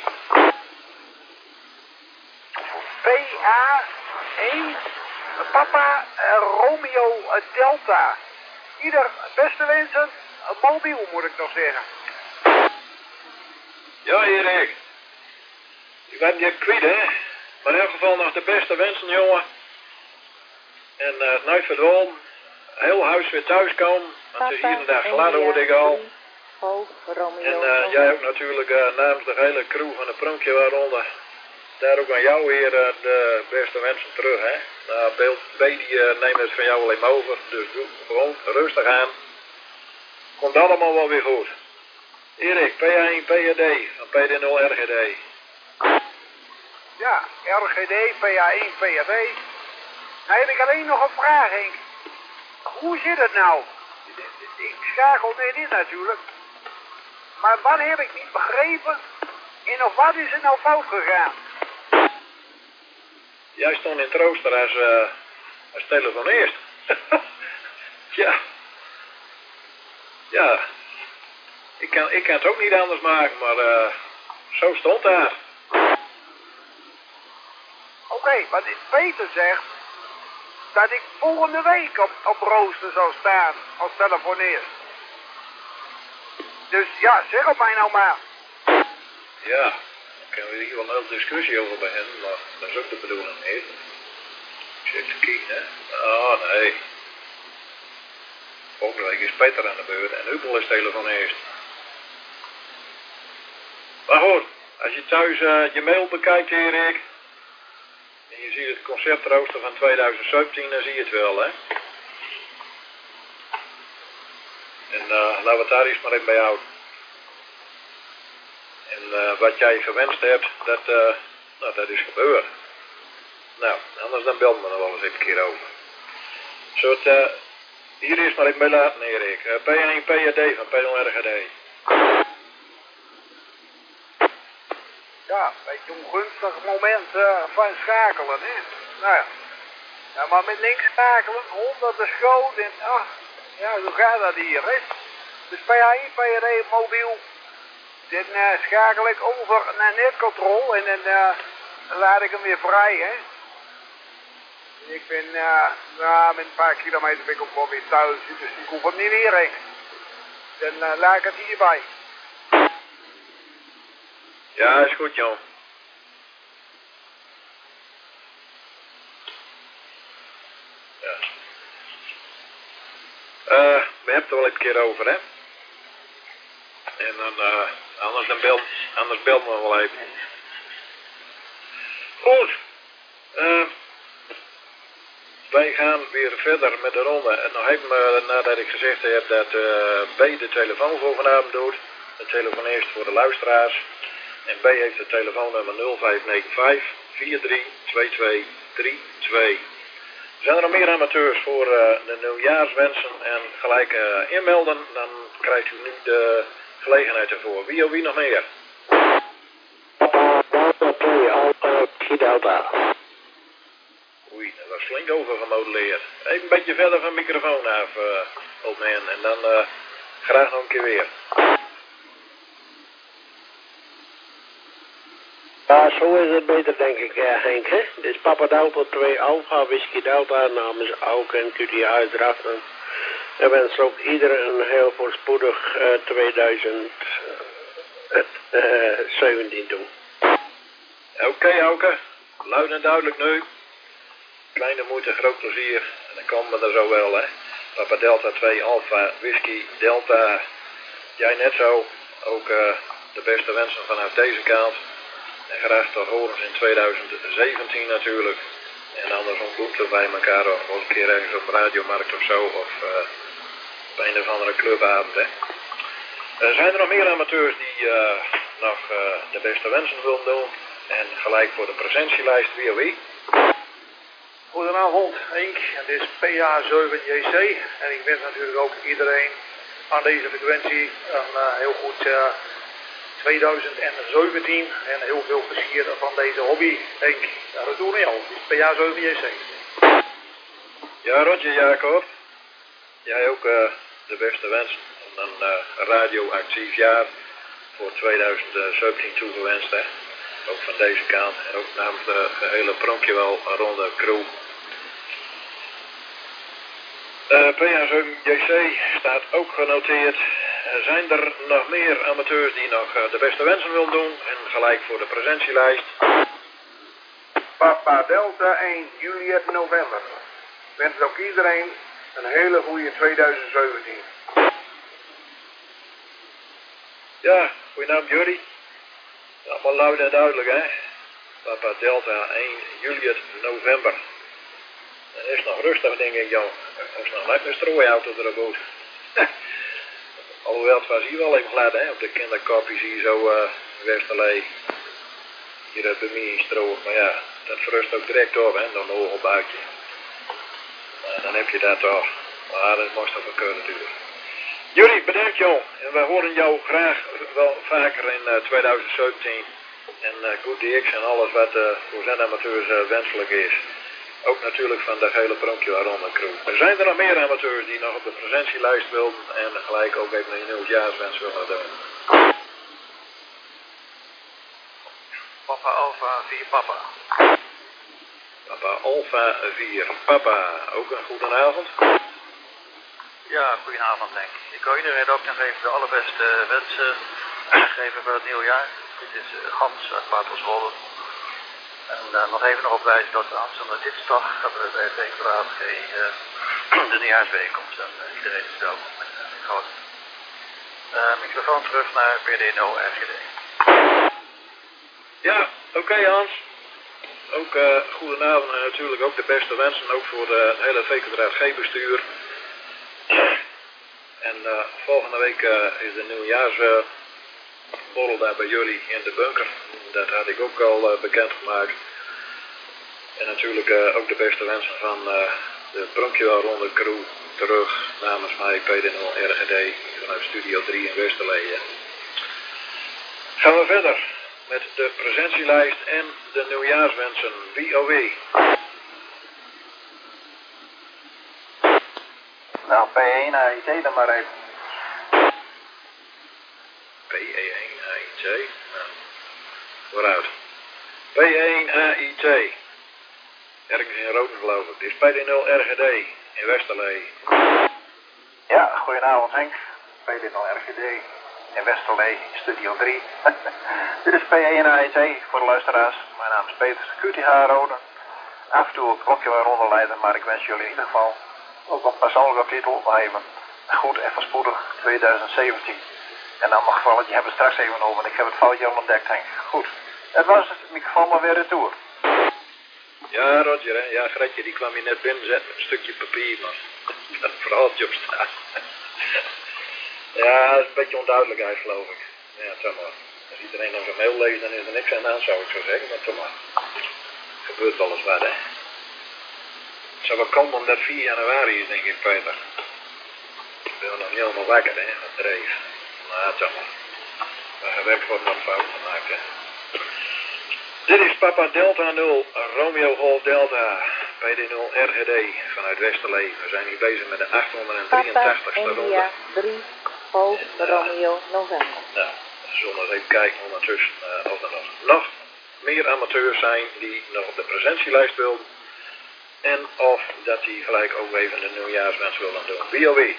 P A één Papa Romeo Delta. Ieder beste wensen, mobiel moet ik nog zeggen. Ja, Erik. Ik ben je kwijt, hè. Maar in elk geval nog de beste wensen, jongen. En uh, het nooit verdwalen. Heel huis weer thuis komen. Want het is hier en daar geladen, hoorde ik al. En uh, jij ook natuurlijk uh, namens de hele crew van de Pronkjewaarronde. Daar ook aan jou weer uh, de beste wensen terug, hè. Nou, beeld B die uh, neemt het van jou alleen maar over. Dus doe gewoon rustig aan. Komt allemaal wel weer goed. Erik, P A één P A D van P D nul R G D. Ja, R G D, P A één P A D. Nou heb ik alleen nog een vraag, Henk. Hoe zit het nou? Ik schakel net in natuurlijk. Maar wat heb ik niet begrepen? En of wat is er nou fout gegaan? Jij stond in het rooster als, uh, als telefonist. Ja. Ja. Ik kan, ik kan het ook niet anders maken, maar uh, zo stond daar. Oké, okay, wat Peter zegt, dat ik volgende week op, op rooster zal staan als telefonist. Dus ja, zeg op mij nou maar. Ja, daar kunnen we hier wel een hele discussie over beginnen, maar dat is ook de bedoeling niet. Ik zit te kiezen, hè. Oh nee. Volgende week is Peter aan de beurt en Huppel is telefonist. Maar goed, als je thuis uh, je mail bekijkt, Erik, en je ziet het concertrooster van tweeduizend zeventien, dan zie je het wel, hè. En uh, laten we het daar eens maar even bij houden. En uh, wat jij gewenst hebt, dat, uh, nou, dat is gebeurd. Nou, anders dan belt me nog wel eens even een keer over. Zullen we het uh, hier eerst maar even bij laten, Erik. Uh, P A één P A D van P nul R G D. Ja, een beetje ongunstig moment uh, van schakelen, hè. Nou ja. Ja, maar met links schakelen, honderden schoot en ach, ja, hoe gaat dat hier, hè? Dus P A één P A D mobiel, dan uh, schakel ik over naar netcontrol en dan uh, laat ik hem weer vrij, hè. Ik ben, uh, nou, met een paar kilometer ben ik ook wel weer thuis, dus ik hoef hem niet meer heen. Dan uh, laat ik het hierbij. Ja, is goed, Jan. Ja. Uh, we hebben het er wel een keer over, hè. En dan, uh, anders dan belt, anders belt me wel even. Goed. Uh, wij gaan weer verder met de ronde. En nog even uh, nadat ik gezegd heb dat uh, B de telefoon voor vanavond doet. De telefonist voor de luisteraars. En B heeft het telefoonnummer nul vijf negen vijf vier drie twee twee drie twee. Zijn er nog meer amateurs voor uh, de nieuwjaarswensen en gelijk uh, inmelden, dan krijgt u nu de gelegenheid ervoor. Wie of wie nog meer? Papa Delta twee, Alpha Delta. Oei, dat was flink overgemodelleerd. Even een beetje verder van de microfoon af, uh, old man. En dan uh, graag nog een keer weer. Ja, zo is het beter, denk ik, ja, Henk. Hè? Dit is Papa Delta twee Alpha Whisky Delta namens Auken en Q T Uitdrachten. En wens ook iedereen een heel voorspoedig uh, tweeduizend zeventien toe. Oké, okay, Auke. Luid en duidelijk nu. Kleine moeite, groot plezier. En dan komen we er zo wel, hè. Papa Delta twee Alpha Whisky Delta. Jij net zo. Ook uh, de beste wensen vanuit deze kant. En graag tot horens in tweeduizend zeventien natuurlijk. En andersom boekten wij elkaar nog een keer ergens op radiomarkt of zo. Of uh, op een of andere clubavond, hè. Uh, zijn er nog meer amateurs die uh, nog uh, de beste wensen willen doen? En gelijk voor de presentielijst, wie of wie? Goedenavond Henk, dit is P A zeven J C. En ik wens natuurlijk ook iedereen aan deze frequentie een uh, heel goed uh, tweeduizend zeventien en heel veel plezier van deze hobby. Henk, ja, dat doen we jou. Dit is P A zeven J C. Ja, Roger Jacob. Jij ook uh, de beste wensen. En een uh, radioactief jaar voor tweeduizend zeventien toegewenst, hè. Ook van deze kant en ook namens de gehele pronkje wel rond de crew. Uh, P A zeven J C staat ook genoteerd. Uh, zijn er nog meer amateurs die nog uh, de beste wensen willen doen en gelijk voor de presentielijst? Papa Delta één Juliet November. Wens ook iedereen een hele goede tweeduizend zeventien. Ja, goedenavond Jury. Allemaal luid en duidelijk, hè. Papa Delta één Juliet November. Dan is het nog rustig, denk ik, joh. Er is nog net een strooiauto erop. Alhoewel, het was hier wel even glad, hè. Op de kinderkopjes hier zo, uh, Westerlee. Hier uh, bij mij in Stroog. Maar ja, dat verrust ook direct op, hè. Dan een ogelbuikje. Uh, dan heb je dat toch. Maar dat moest toch wel kunnen natuurlijk. Jullie, bedankt, joh. En we horen jou graag wel vaker in uh, twintig zeventien. En uh, goed D X en alles wat uh, voor zendamateurs uh, wenselijk is. Ook natuurlijk van de hele Pronkje Waaronder crew. Er zijn er nog meer amateurs die nog op de presentielijst wilden en gelijk ook even een nieuwjaarswens willen doen. Papa Alpha vier Papa. Papa Alpha vier Papa. Ook een goede avond. Ja, goedenavond denk ik. Ik wil iedereen ook nog even de allerbeste wensen geven voor het nieuwe jaar. Dit is uh, Hans uit Paterswolde. En uh, nog even nog op wijzen dat aanstaande dinsdag hebben we bij het Verhaal G uh, de nieuwjaarsbijeenkomst. En uh, iedereen is welkom met uh, een groot. Uh, microfoon terug naar P D nul R G D. Ja, oké okay, Hans. Ook uh, goedenavond en natuurlijk ook de beste wensen. Ook voor de hele V K Draad G-bestuur. En uh, volgende week uh, is de nieuwjaarsborrel uh, daar bij jullie in de bunker. Dat had ik ook al uh, bekendgemaakt. En natuurlijk uh, ook de beste wensen van uh, de Pronkje Waaronder crew terug namens mij P D nul R G D vanuit Studio drie in Westerlee. Gaan we verder met de presentielijst en de nieuwjaarswensen. Wie oh wie? Nou, P één A I T dan maar even. P één A I T? Nou, vooruit. P één A I T. Ergens in Roden geloof ik. Dit is P D nul R G D in Westerlee. Ja, goedenavond Henk. P D nul R G D in Westerlee, Studio drie. Dit is P één A I T voor de luisteraars. Mijn naam is Peter, Q T H Roden. Af en toe een klokje waar rondleiden, maar ik wens jullie in ieder geval ook op persoonlijke titel opnemen. Goed en voorspoedig twintig zeventien. En dan mag vallen, die hebben we straks even over. Ik heb het foutje al ontdekt, Henk. Goed. Het was het microfoon maar weer retour. Ja, Roger, hè. Ja, Gretje, die kwam je net binnen zetten. Een stukje papier, maar dat verhaaltje op staat. Ja, dat is een beetje onduidelijkheid, geloof ik. Ja, zeg maar. Als iedereen nog een mail leest, dan is er niks aan de hand, zou ik zo zeggen. Maar toch maar. Er gebeurt wel eens wat, hè. Het zou wel komen omdat vier januari is, denk ik, Peter. Ik ben nog niet helemaal wakker, hè, met de reef. Maar zeg maar. Maar gewerkt wordt nog fout gemaakt, hè. Dit is Papa Delta nul, Romeo Golf Delta, P D nul R G D vanuit Westerlee. We zijn hier bezig met de achthonderddrieëntachtigste ronde. India drie, Golf, Romeo, November. Nou, we zullen eens even kijken ondertussen uh, of er nog, nog meer amateurs zijn die nog op de presentielijst wilden. En of dat die gelijk ook even de nieuwjaarswens willen doen. Wie oh wie?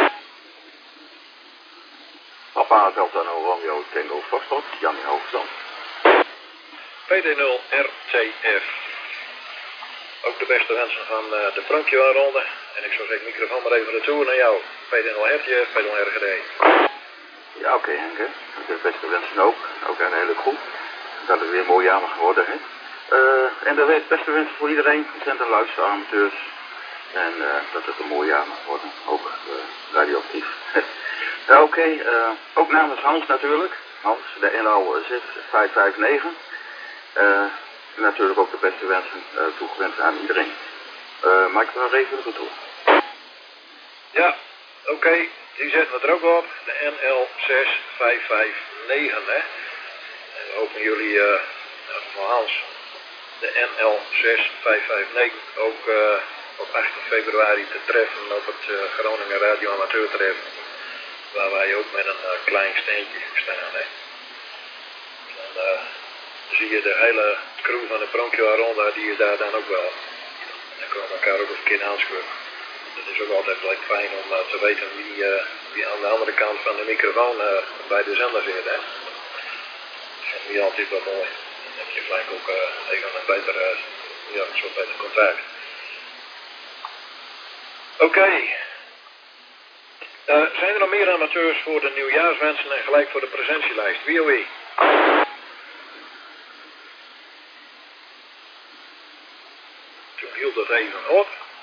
Papa Delta nul Romeo Tango Foxtrot, Jan in Hoogstand. P D nul R T F. Ook de beste wensen van uh, de Pronkje Waaronder. En ik zou zeggen, microfoon maar even retour naar jou. P D nul R T F, P D nul R G D. Ja, oké okay, Henk, hè. De beste wensen ook. Ook aan de hele groep. Dat het weer mooi jaar mag worden, hè. Uh, en de beste wensen voor iedereen, cent en luisteramateurs. En uh, dat het een mooi jaar mag worden. Ook uh, radioactief. Ja, oké, okay, uh, ook namens Hans natuurlijk. Hans, de N L zes vijf vijf negen. Uh, natuurlijk ook de beste wensen uh, toegewenst aan iedereen. Uh, maak ik er nog even goed toe. Ja, oké, okay. Die zetten we er ook op. De N L zes vijf vijf negen, hè. En we hopen jullie, uh, van Hans, de N L zes vijf vijf negen ook uh, op achttien februari te treffen op het uh, Groningen Radio Amateur treffen. Waar wij ook met een uh, klein steentje staan, hè. Dan uh, zie je de hele crew van de Pronkje Waaronder, die is daar dan ook wel. En dan kunnen we elkaar ook een keer aanschuiven. Het is ook altijd wel fijn om uh, te weten wie, uh, wie aan de andere kant van de microfoon uh, bij de zender zit, hè. Dat vind ik altijd wel mooi. Dan heb je gelijk ook uh, even een beter, uh, ja, een soort beter contact. Oké. Okay. Uh, zijn er nog meer amateurs voor de nieuwjaarswensen en gelijk voor de presentielijst? Wie oh wie? Toen hield dat even op.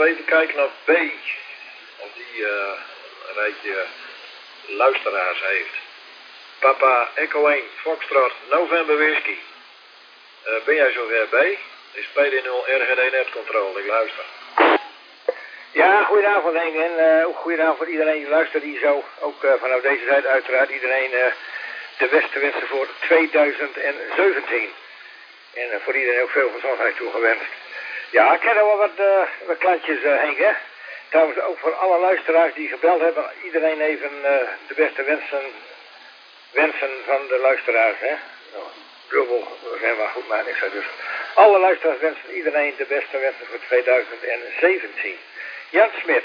even kijken naar B. Of die uh, een rijtje luisteraars heeft. Papa Echo één, Foxtrot, November Whisky. Uh, ben jij zover, B? Is P D nul R G D netcontrole, ik luister. Ja, goedenavond Henk en uh, ook goedenavond voor iedereen die luistert hier zo. Ook uh, vanaf deze tijd uiteraard iedereen uh, de beste wensen voor tweeduizend zeventien. En uh, voor iedereen ook veel gezondheid toegewenst. Ja, ik ken er wel wat, uh, wat klantjes uh, Henk hè. Trouwens ook voor alle luisteraars die gebeld hebben. Iedereen even uh, de beste wensen, wensen van de luisteraars hè. Nou, dubbel, we zijn wel goed maar niks uit. Dus alle luisteraars wensen iedereen de beste wensen voor tweeduizend zeventien. Jan Smit.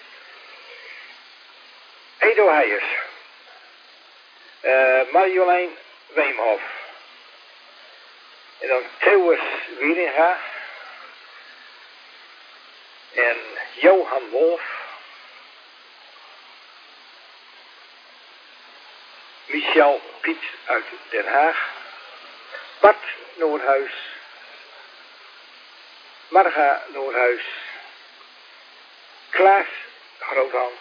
Edo Heijers. Uh, Marjolein Weemhof. En dan Theus Wieringa. En Johan Wolf. Michel Piet uit Den Haag. Bart Noordhuis. Marga Noordhuis. Klaas Groothand.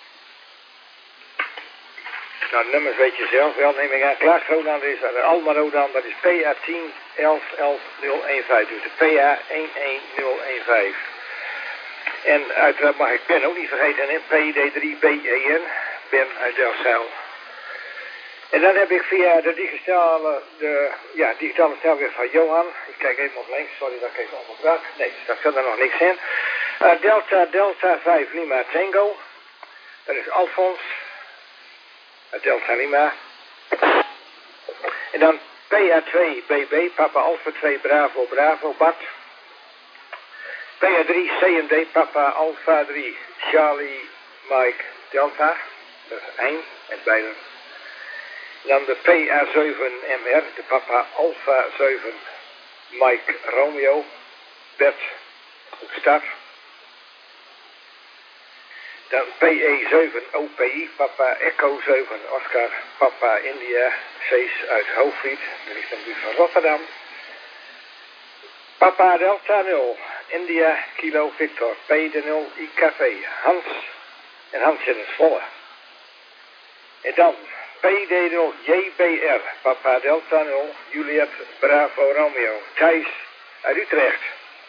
Nou, de nummers weet je zelf wel, neem ik aan. Klaas Groothand is uh, Alma Rodan, dat is P A tien elf elf nul een vijf. Dus de P A een een nul een vijf. En uiteraard mag ik Ben ook niet vergeten, hè? P D drie B E N. Ben uit Delfzijl. En dan heb ik via de digitale, de, ja, digitale snelweg van Johan. Ik kijk even op links, sorry dat ik even onderbrak. Nee, er staat verder nog niks in. Uh, Delta Delta vijf Lima Tango. Dat is Alfons. Uh, Delta Lima. En dan P A twee B B, Papa Alpha twee Bravo Bravo Bart. P A drie C M D, Papa Alpha drie Charlie Mike Delta. Dat is één en beide. Dan de P A zeven M R, de Papa Alpha zeven Mike Romeo Bert op start. Dan P E zeven O P I, Papa Echo zeven Oscar Papa India Cees uit Hoofdvliet, dat is dan die van Rotterdam. Papa Delta nul, India Kilo Victor, P D nul I K V, Hans en Hans in het Zwolle. En dan P D nul J B R, Papa Delta nul, Juliet Bravo Romeo, Thijs uit Utrecht.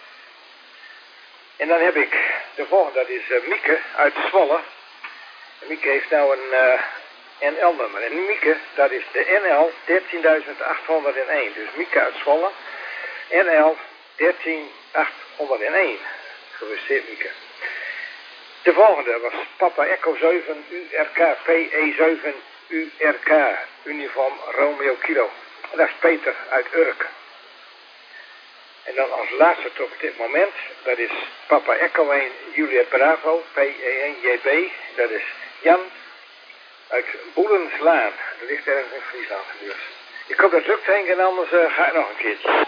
En dan heb ik de volgende, dat is uh, Mieke uit Zwolle. En Mieke heeft nou een uh, N L-nummer. En Mieke, dat is de N L dertien achthonderdéén. Dus Mieke uit Zwolle, N L dertien achthonderdéén. Gefeliciteerd Mieke. De volgende was Papa Echo zeven U R K P E zeven U R K, uniform Romeo Kilo. En dat is Peter uit Urk. En dan als laatste tot op dit moment, dat is Papa Echo één Juliet Bravo, P E één J B. Dat is Jan uit Boelenslaan. Dat ligt ergens in Friesland. Dus ik hoop dat het lukt Henk en anders uh, ga ik nog een keertje.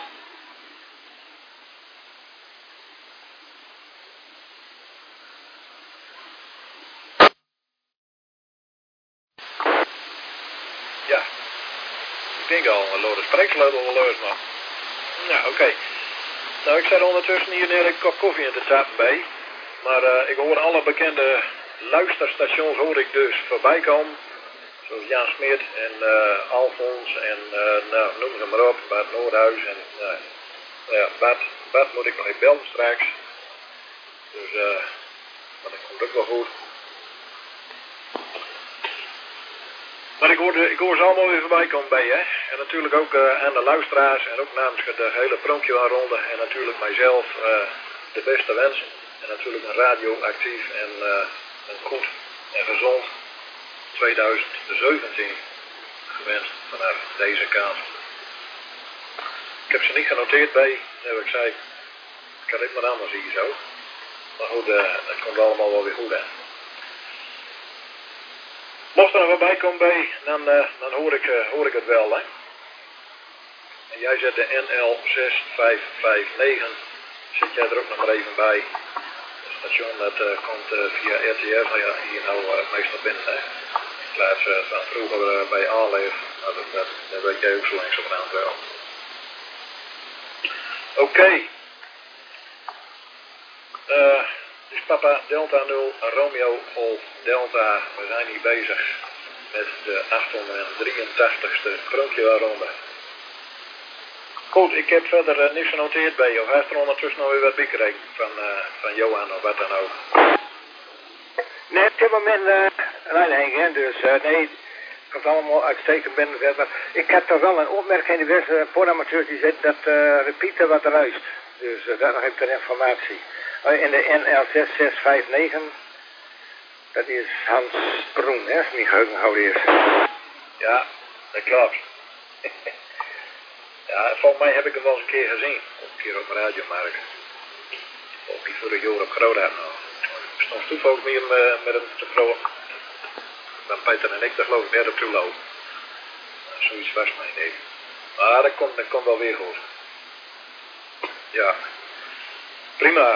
Ja, ik denk al een lode spreeksleutel onderleus nog. Nou, oké. Okay. Nou, ik zit ondertussen hier neer een kop koffie in te tappen bij. Maar uh, ik hoor alle bekende luisterstations hoor ik dus voorbij komen. Zoals Jan Smit en uh, Alfons en uh, nou, noem ze maar op. Bart Noordhuis en uh, ja, Bart, Bart moet ik nog even bellen straks. Dus uh, maar dat komt ook wel goed. Maar ik hoor, de, ik hoor ze allemaal weer voorbij komen bij je. En natuurlijk ook uh, aan de luisteraars en ook namens de hele pronkje aan ronde. En natuurlijk mijzelf uh, de beste wensen. En natuurlijk een radioactief en uh, een goed en gezond tweeduizend zeventien gewenst vanuit deze kant. Ik heb ze niet genoteerd bij, net wat ik zei. Ik had het maar anders hier zo. Maar goed, uh, dat komt allemaal wel weer goed aan. Mocht er nog wat bij komen bij, dan, uh, dan hoor, ik, uh, hoor ik het wel, hè. En jij zet de N L zes vijf vijf negen, zet jij er ook nog maar even bij. Het station dat uh, komt uh, via R T F, nou ja, hier nou uh, meestal binnen, hè. In plaats uh, van vroeger uh, bij Aanleef, nou, dat, dat, dat weet jij ook zo langs op een aantal wel. Oké. Okay. Uh, Dus papa Delta nul, Romeo Golf Delta. We zijn hier bezig met de achthonderddrieëntachtigste pronkje-ronde. Goed, ik heb verder uh, niks genoteerd bij je. Of heeft er ondertussen nog weer wat bijgekregen van, uh, van Johan of wat dan ook? Nee, op dit moment, uh, nee, nee, hè, dus uh, nee, het komt allemaal uitstekend binnen. Maar ik heb toch wel een opmerking in de beste poramateurs die zegt dat uh, repeater wat ruist. Dus uh, daar nog heb ik de informatie. Uh, in de N L zes zes vijf negen, dat is Hans Broen, hè, mijn geheugenhouder is. Ja, dat klopt. Ja, volgens mij heb ik hem wel eens een keer gezien. Een keer op een radiomarkt. Of die vorig jaar op Grootheid nog. Ik stond toevallig meer uh, met hem te vrouwen. Dan Peter en ik, daar geloof ik net op toe lopen. Uh, zoiets was mijn idee. Maar dat komt, dat komt wel weer goed. Ja. Prima.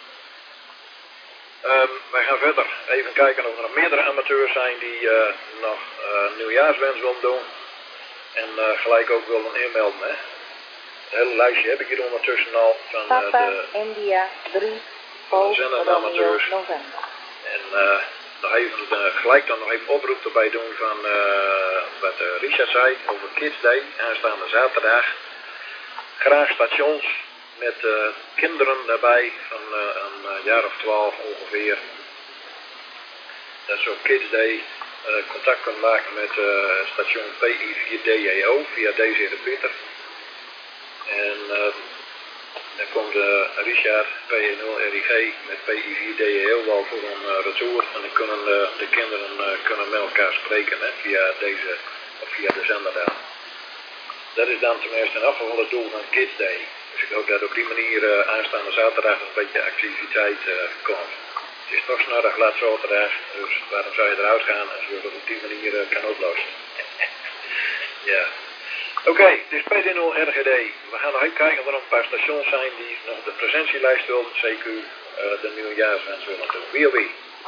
Um, wij gaan verder. Even kijken of er nog meerdere amateurs zijn die uh, nog uh, nieuwjaarswens willen doen. En uh, gelijk ook willen inmelden, hè. Het hele lijstje heb ik hier ondertussen al van uh, Papa, de... India, drie, Golf, Romeo, amateurs. November. En uh, nog even, uh, gelijk dan nog even oproep erbij doen van uh, wat uh, Richard zei over Kids Day, aanstaande zaterdag. Graag stations met uh, kinderen daarbij van uh, een uh, jaar of twaalf ongeveer. Dat is ook Kids Day. Uh, contact kunnen maken met uh, station P I vier D E O via deze de Pieter. En uh, dan komt uh, Richard P nul R I G met P I vier D E O wel voor een uh, retour. En dan kunnen uh, de kinderen uh, kunnen met elkaar spreken, hè, via deze of via de zender dan. Dat is dan tenminste in afgeval het doel van Kids Day. Dus ik hoop dat op die manier uh, aanstaande zaterdag een beetje activiteit uh, komt. Het is toch snardig laat zaterdag, dus waarom zou je eruit gaan als je dat op die manier uh, kan oplossen? Ja. Oké, okay, dit is P D nul R G D. We gaan nog even kijken of er nog een paar stations zijn die nog op de presentielijst willen, C Q uh, de nieuwjaarswens willen doen. Wie of wie?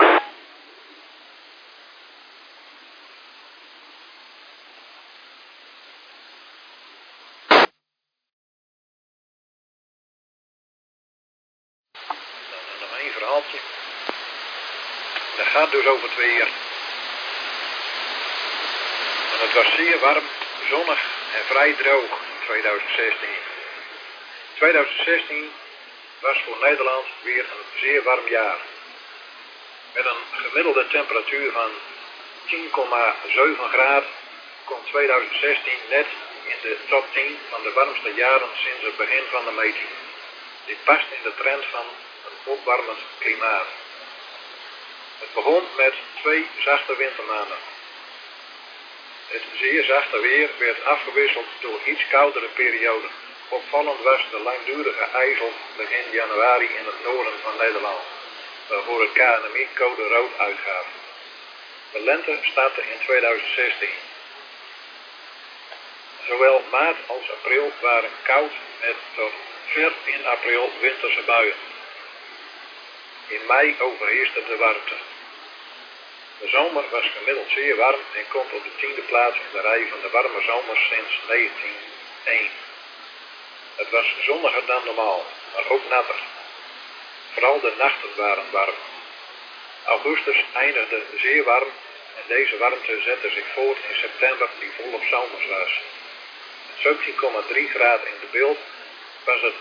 Dan nog één verhaaltje. Dat gaat dus over het weer. En het was zeer warm, zonnig en vrij droog in tweeduizend zestien. tweeduizend zestien was voor Nederland weer een zeer warm jaar. Met een gemiddelde temperatuur van tien komma zeven graden komt tweeduizend zestien net in de top tien van de warmste jaren sinds het begin van de meting. Dit past in de trend van een opwarmend klimaat. Het begon met twee zachte wintermaanden. Het zeer zachte weer werd afgewisseld door iets koudere perioden. Opvallend was de langdurige ijzel begin januari in het noorden van Nederland, waarvoor het K N M I code rood uitgaf. De lente startte in tweeduizend zestien. Zowel maart als april waren koud met tot ver in april winterse buien. In mei overheerste de warmte. De zomer was gemiddeld zeer warm en komt op de tiende plaats in de rij van de warme zomers sinds negentien nul één. Het was zonniger dan normaal, maar ook natter. Vooral de nachten waren warm. Augustus eindigde zeer warm en deze warmte zette zich voort in september die volop zomers was. Met zeventien komma drie graden in de beeld was het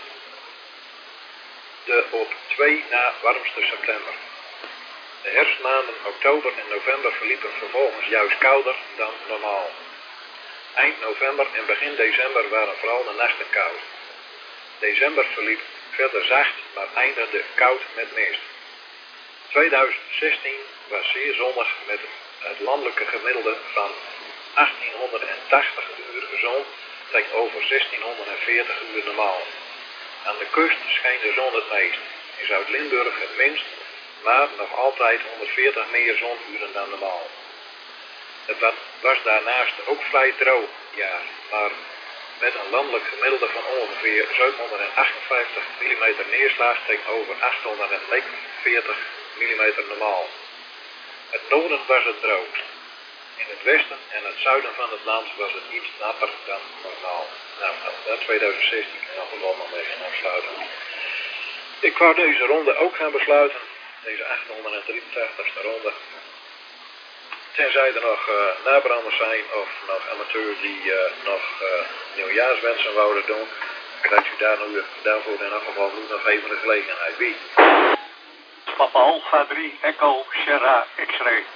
de op twee na warmste september. De herfstmaanden oktober en november verliepen vervolgens juist kouder dan normaal. Eind november en begin december waren vooral de nachten koud. December verliep verder zacht, maar eindigde koud met mist. tweeduizend zestien was zeer zonnig met het landelijke gemiddelde van achttienhonderdtachtig uur zon tegenover zestienhonderdveertig uur normaal. Aan de kust scheen de zon het meest, in Zuid-Limburg het minst, maar nog altijd honderdveertig meer zonuren dan normaal. Het was daarnaast ook vrij droog, ja, maar met een landelijk gemiddelde van ongeveer zevenhonderdachtenvijftig millimeter neerslag tegenover achthonderdnegenenveertig millimeter normaal. Het noorden was het droogst. In het westen en het zuiden van het land was het iets natter dan normaal. Nou, dat tweeduizend zestien kan nog wel nog even afsluiten. Ik wou deze ronde ook gaan besluiten. deze achthonderddrieëntachtigste ronde. Tenzij er nog uh, nabranders zijn of nog amateurs die uh, nog uh, nieuwjaarswensen wouden doen, krijgt u daar nu, daarvoor in elk geval nu nog even de gelegenheid. Wie? Papa Alpha drie Echo Sierra X-ray.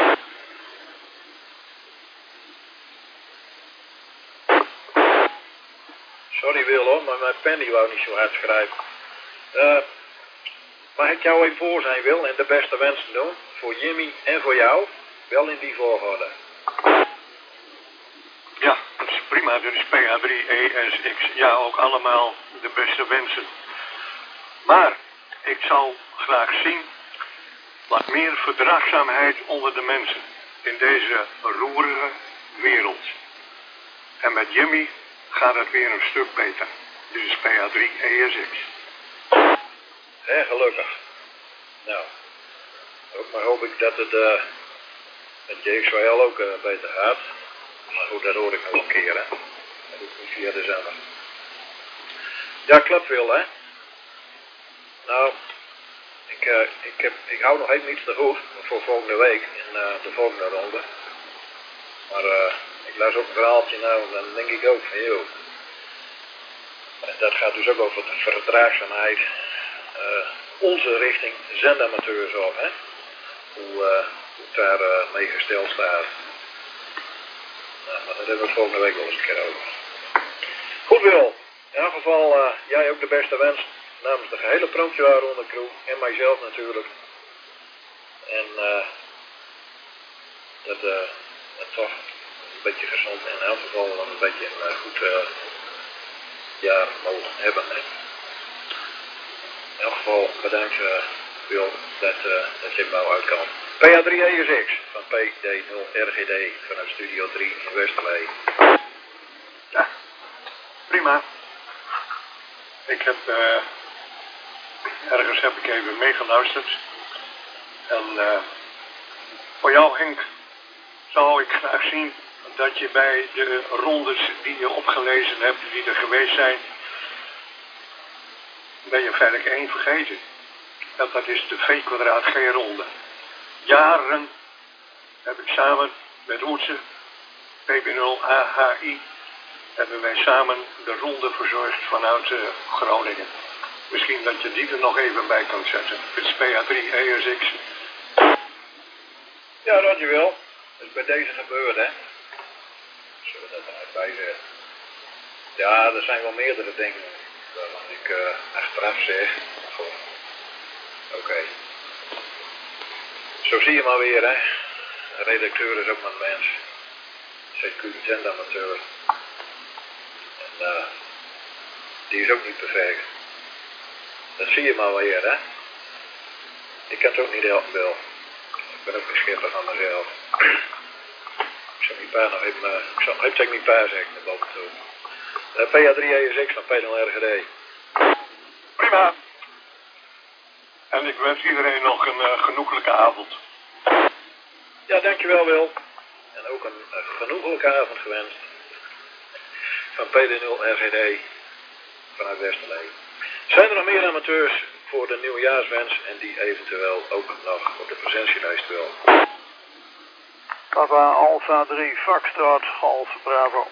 Sorry Wil hoor, maar mijn pen die wou niet zo hard schrijven. Uh, mag ik jou even voor zijn Wil en de beste wensen doen? Voor Jimmy en voor jou. Wel in die volgorde. Ja, dat is prima. Dat is P A drie E S X. Ja, ook allemaal de beste wensen. Maar ik zou graag zien wat meer verdraagzaamheid onder de mensen in deze roerige wereld. En met Jimmy gaat het weer een stuk beter. Dit is P A drie E S X. Hé, gelukkig. Nou, ook maar hoop ik dat het uh, met J X W L ook uh, beter gaat. Maar goed, dat hoor ik nog een keer, hè. Dat hoeft niet via de zender. Ja, klopt Wil, hè. Nou, ik, uh, ik, heb, ik hou nog even iets te goed voor volgende week in uh, de volgende ronde. Maar uh, ik las ook een verhaaltje nou en dan denk ik ook van joh. En dat gaat dus ook over de verdraagzaamheid. Uh, onze richting zendamateurs op, hè. Hoe, uh, hoe het daar uh, mee gesteld staat. Nou, maar dat hebben we het volgende week wel eens een keer over. Goed Wil, in elk geval uh, jij ook de beste wens namens de gehele Pronkjewaarronde crew en mijzelf natuurlijk. En uh, dat uh, het toch een beetje gezond en in elk geval een beetje een uh, goed uh, jaar mogen hebben. Hè. In elk geval bedankt uh, Wil dat, uh, dat je hem nou uit kan. P A drie E S X van P D nul R G D vanuit Studio drie in Westerlee. Ja, prima. Ik heb, uh, ergens heb ik even meegeluisterd. En uh, voor jou Henk, zou ik graag zien dat je bij de rondes die je opgelezen hebt, die er geweest zijn, ben je feitelijk één vergeten. En dat is de V kwadraat G ronde. Jaren heb ik samen met Oetse, P B nul A H I, hebben wij samen de ronde verzorgd vanuit uh, Groningen. Misschien dat je die er nog even bij kan zetten. Het is P A drie E S X. Ja, dat je wel. Dat is bij deze gebeurd, hè. Zullen we dat er even bij zetten? Ja, er zijn wel meerdere dingen waarvan ik uh, achteraf zeg. Oké. Okay. Zo zie je maar weer, hè. Een redacteur is ook maar een mens. C Q zendamateur. En uh, die is ook niet perfect. Dat zie je maar weer, hè. Ik kan het ook niet helpen, Wil. Ik ben ook een schipper van mezelf. Ik zal mijn pa nog even, uh, ik zal nog even tegen mijn pa zeggen, naar boven toe. Uh, P A drie E S X van P nul R G D. Prima. En ik wens iedereen nog een uh, genoeglijke avond. Ja, dankjewel Wil. En ook een uh, genoeglijke avond gewenst. Van P D nul R G D vanuit Westerlee. Zijn er nog meer amateurs voor de nieuwjaarswens en die eventueel ook nog op de presentielijst wil? Papa Alpha drie Foxtrot Golf Bravo.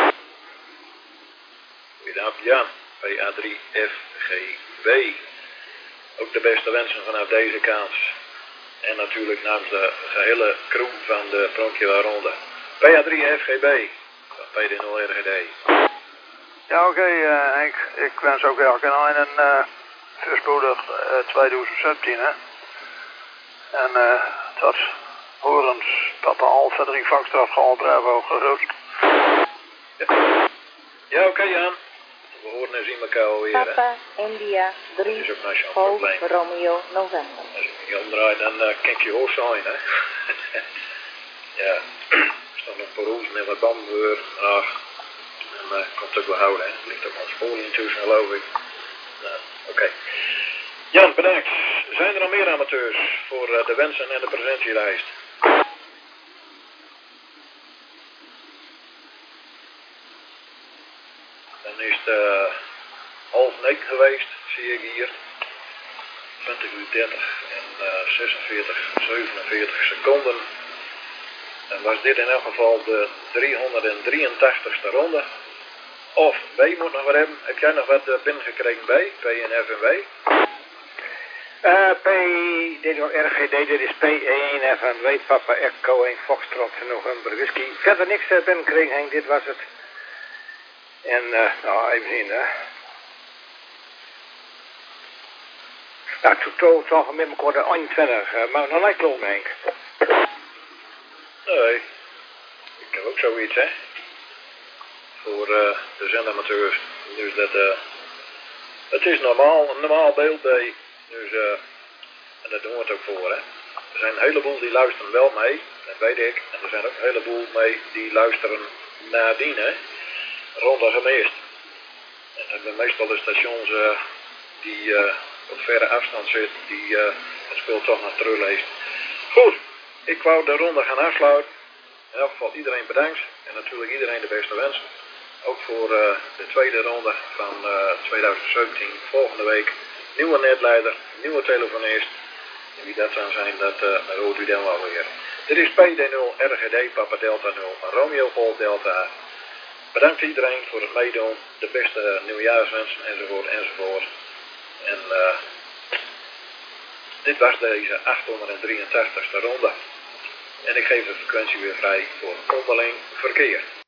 Goedenavond Jan, P A drie F G B. Ook de beste wensen vanaf deze kant. En natuurlijk namens de gehele crew van de Pronkjewaarronde. P A drie F G B van P D nul R G D. Ja, oké okay, uh, Henk. Ik wens ook elke een een uh, voorspoedig uh, twintig zeventien, hè. En uh, tot horens Papa Alpha drie Foxtrot Golf Bravo gegroet. Ja, ja oké okay, Jan. We horen en zien elkaar alweer, Papa India drie Golf Romeo November. Als ik me omdraai, dan uh, kan ik je hoor zijn, hè. Ja, er staan nog een paar rozen en wat banden vandaag. En uh, komt ook wel houden, hè. Er ligt ook wel een spoor intussen, geloof ik. Nou, oké. Okay. Jan, bedankt. Zijn er nog meer amateurs voor uh, de wensen en de presentielijst? Dan is het uh, half negen geweest, zie ik hier. twintig uur dertig. En uh, zesenveertig, zevenenveertig seconden. En was dit in elk geval de driehonderddrieëntachtigste ronde. Of B moet nog wat hebben. Heb jij nog wat uh, binnengekregen bij P en F en W? Uh, P, dit is R G D, dit is P één F en W, Papa Echo één Foxtrot November Whisky. Verder niks uh, binnengekregen, Henk, dit was het. En, uh, nou, even zien, hè. Nou, totaal zal van met elkaar de eenentwintig, uh, maar nog niet klopt, Henk. Nee, ik heb ook zoiets, hè. Voor uh, de zendamateurs. Dus dat, uh, het is normaal, een normaal beeld bij. Dus, uh, en daar doen we het ook voor, hè. Er zijn een heleboel die luisteren wel mee, dat weet ik. En er zijn ook een heleboel mee die luisteren nadien, hè. Ronde gemist. En dan hebben meestal de stations uh, die uh, op verre afstand zitten, die uh, het spul toch nog terugleest. Goed, ik wou de ronde gaan afsluiten. In elk geval iedereen bedankt. En natuurlijk iedereen de beste wensen. Ook voor uh, de tweede ronde van uh, tweeduizend zeventien. Volgende week nieuwe netleider, nieuwe telefonist. En wie dat zou zijn, dat, uh, dat hoort u dan wel weer. Dit is P D nul R G D Papa Delta nul Romeo Golf Delta. Bedankt iedereen voor het meedoen. De beste nieuwjaarswensen enzovoort enzovoort. En uh, dit was deze achthonderddrieëntachtigste ronde. En ik geef de frequentie weer vrij voor onderling verkeer.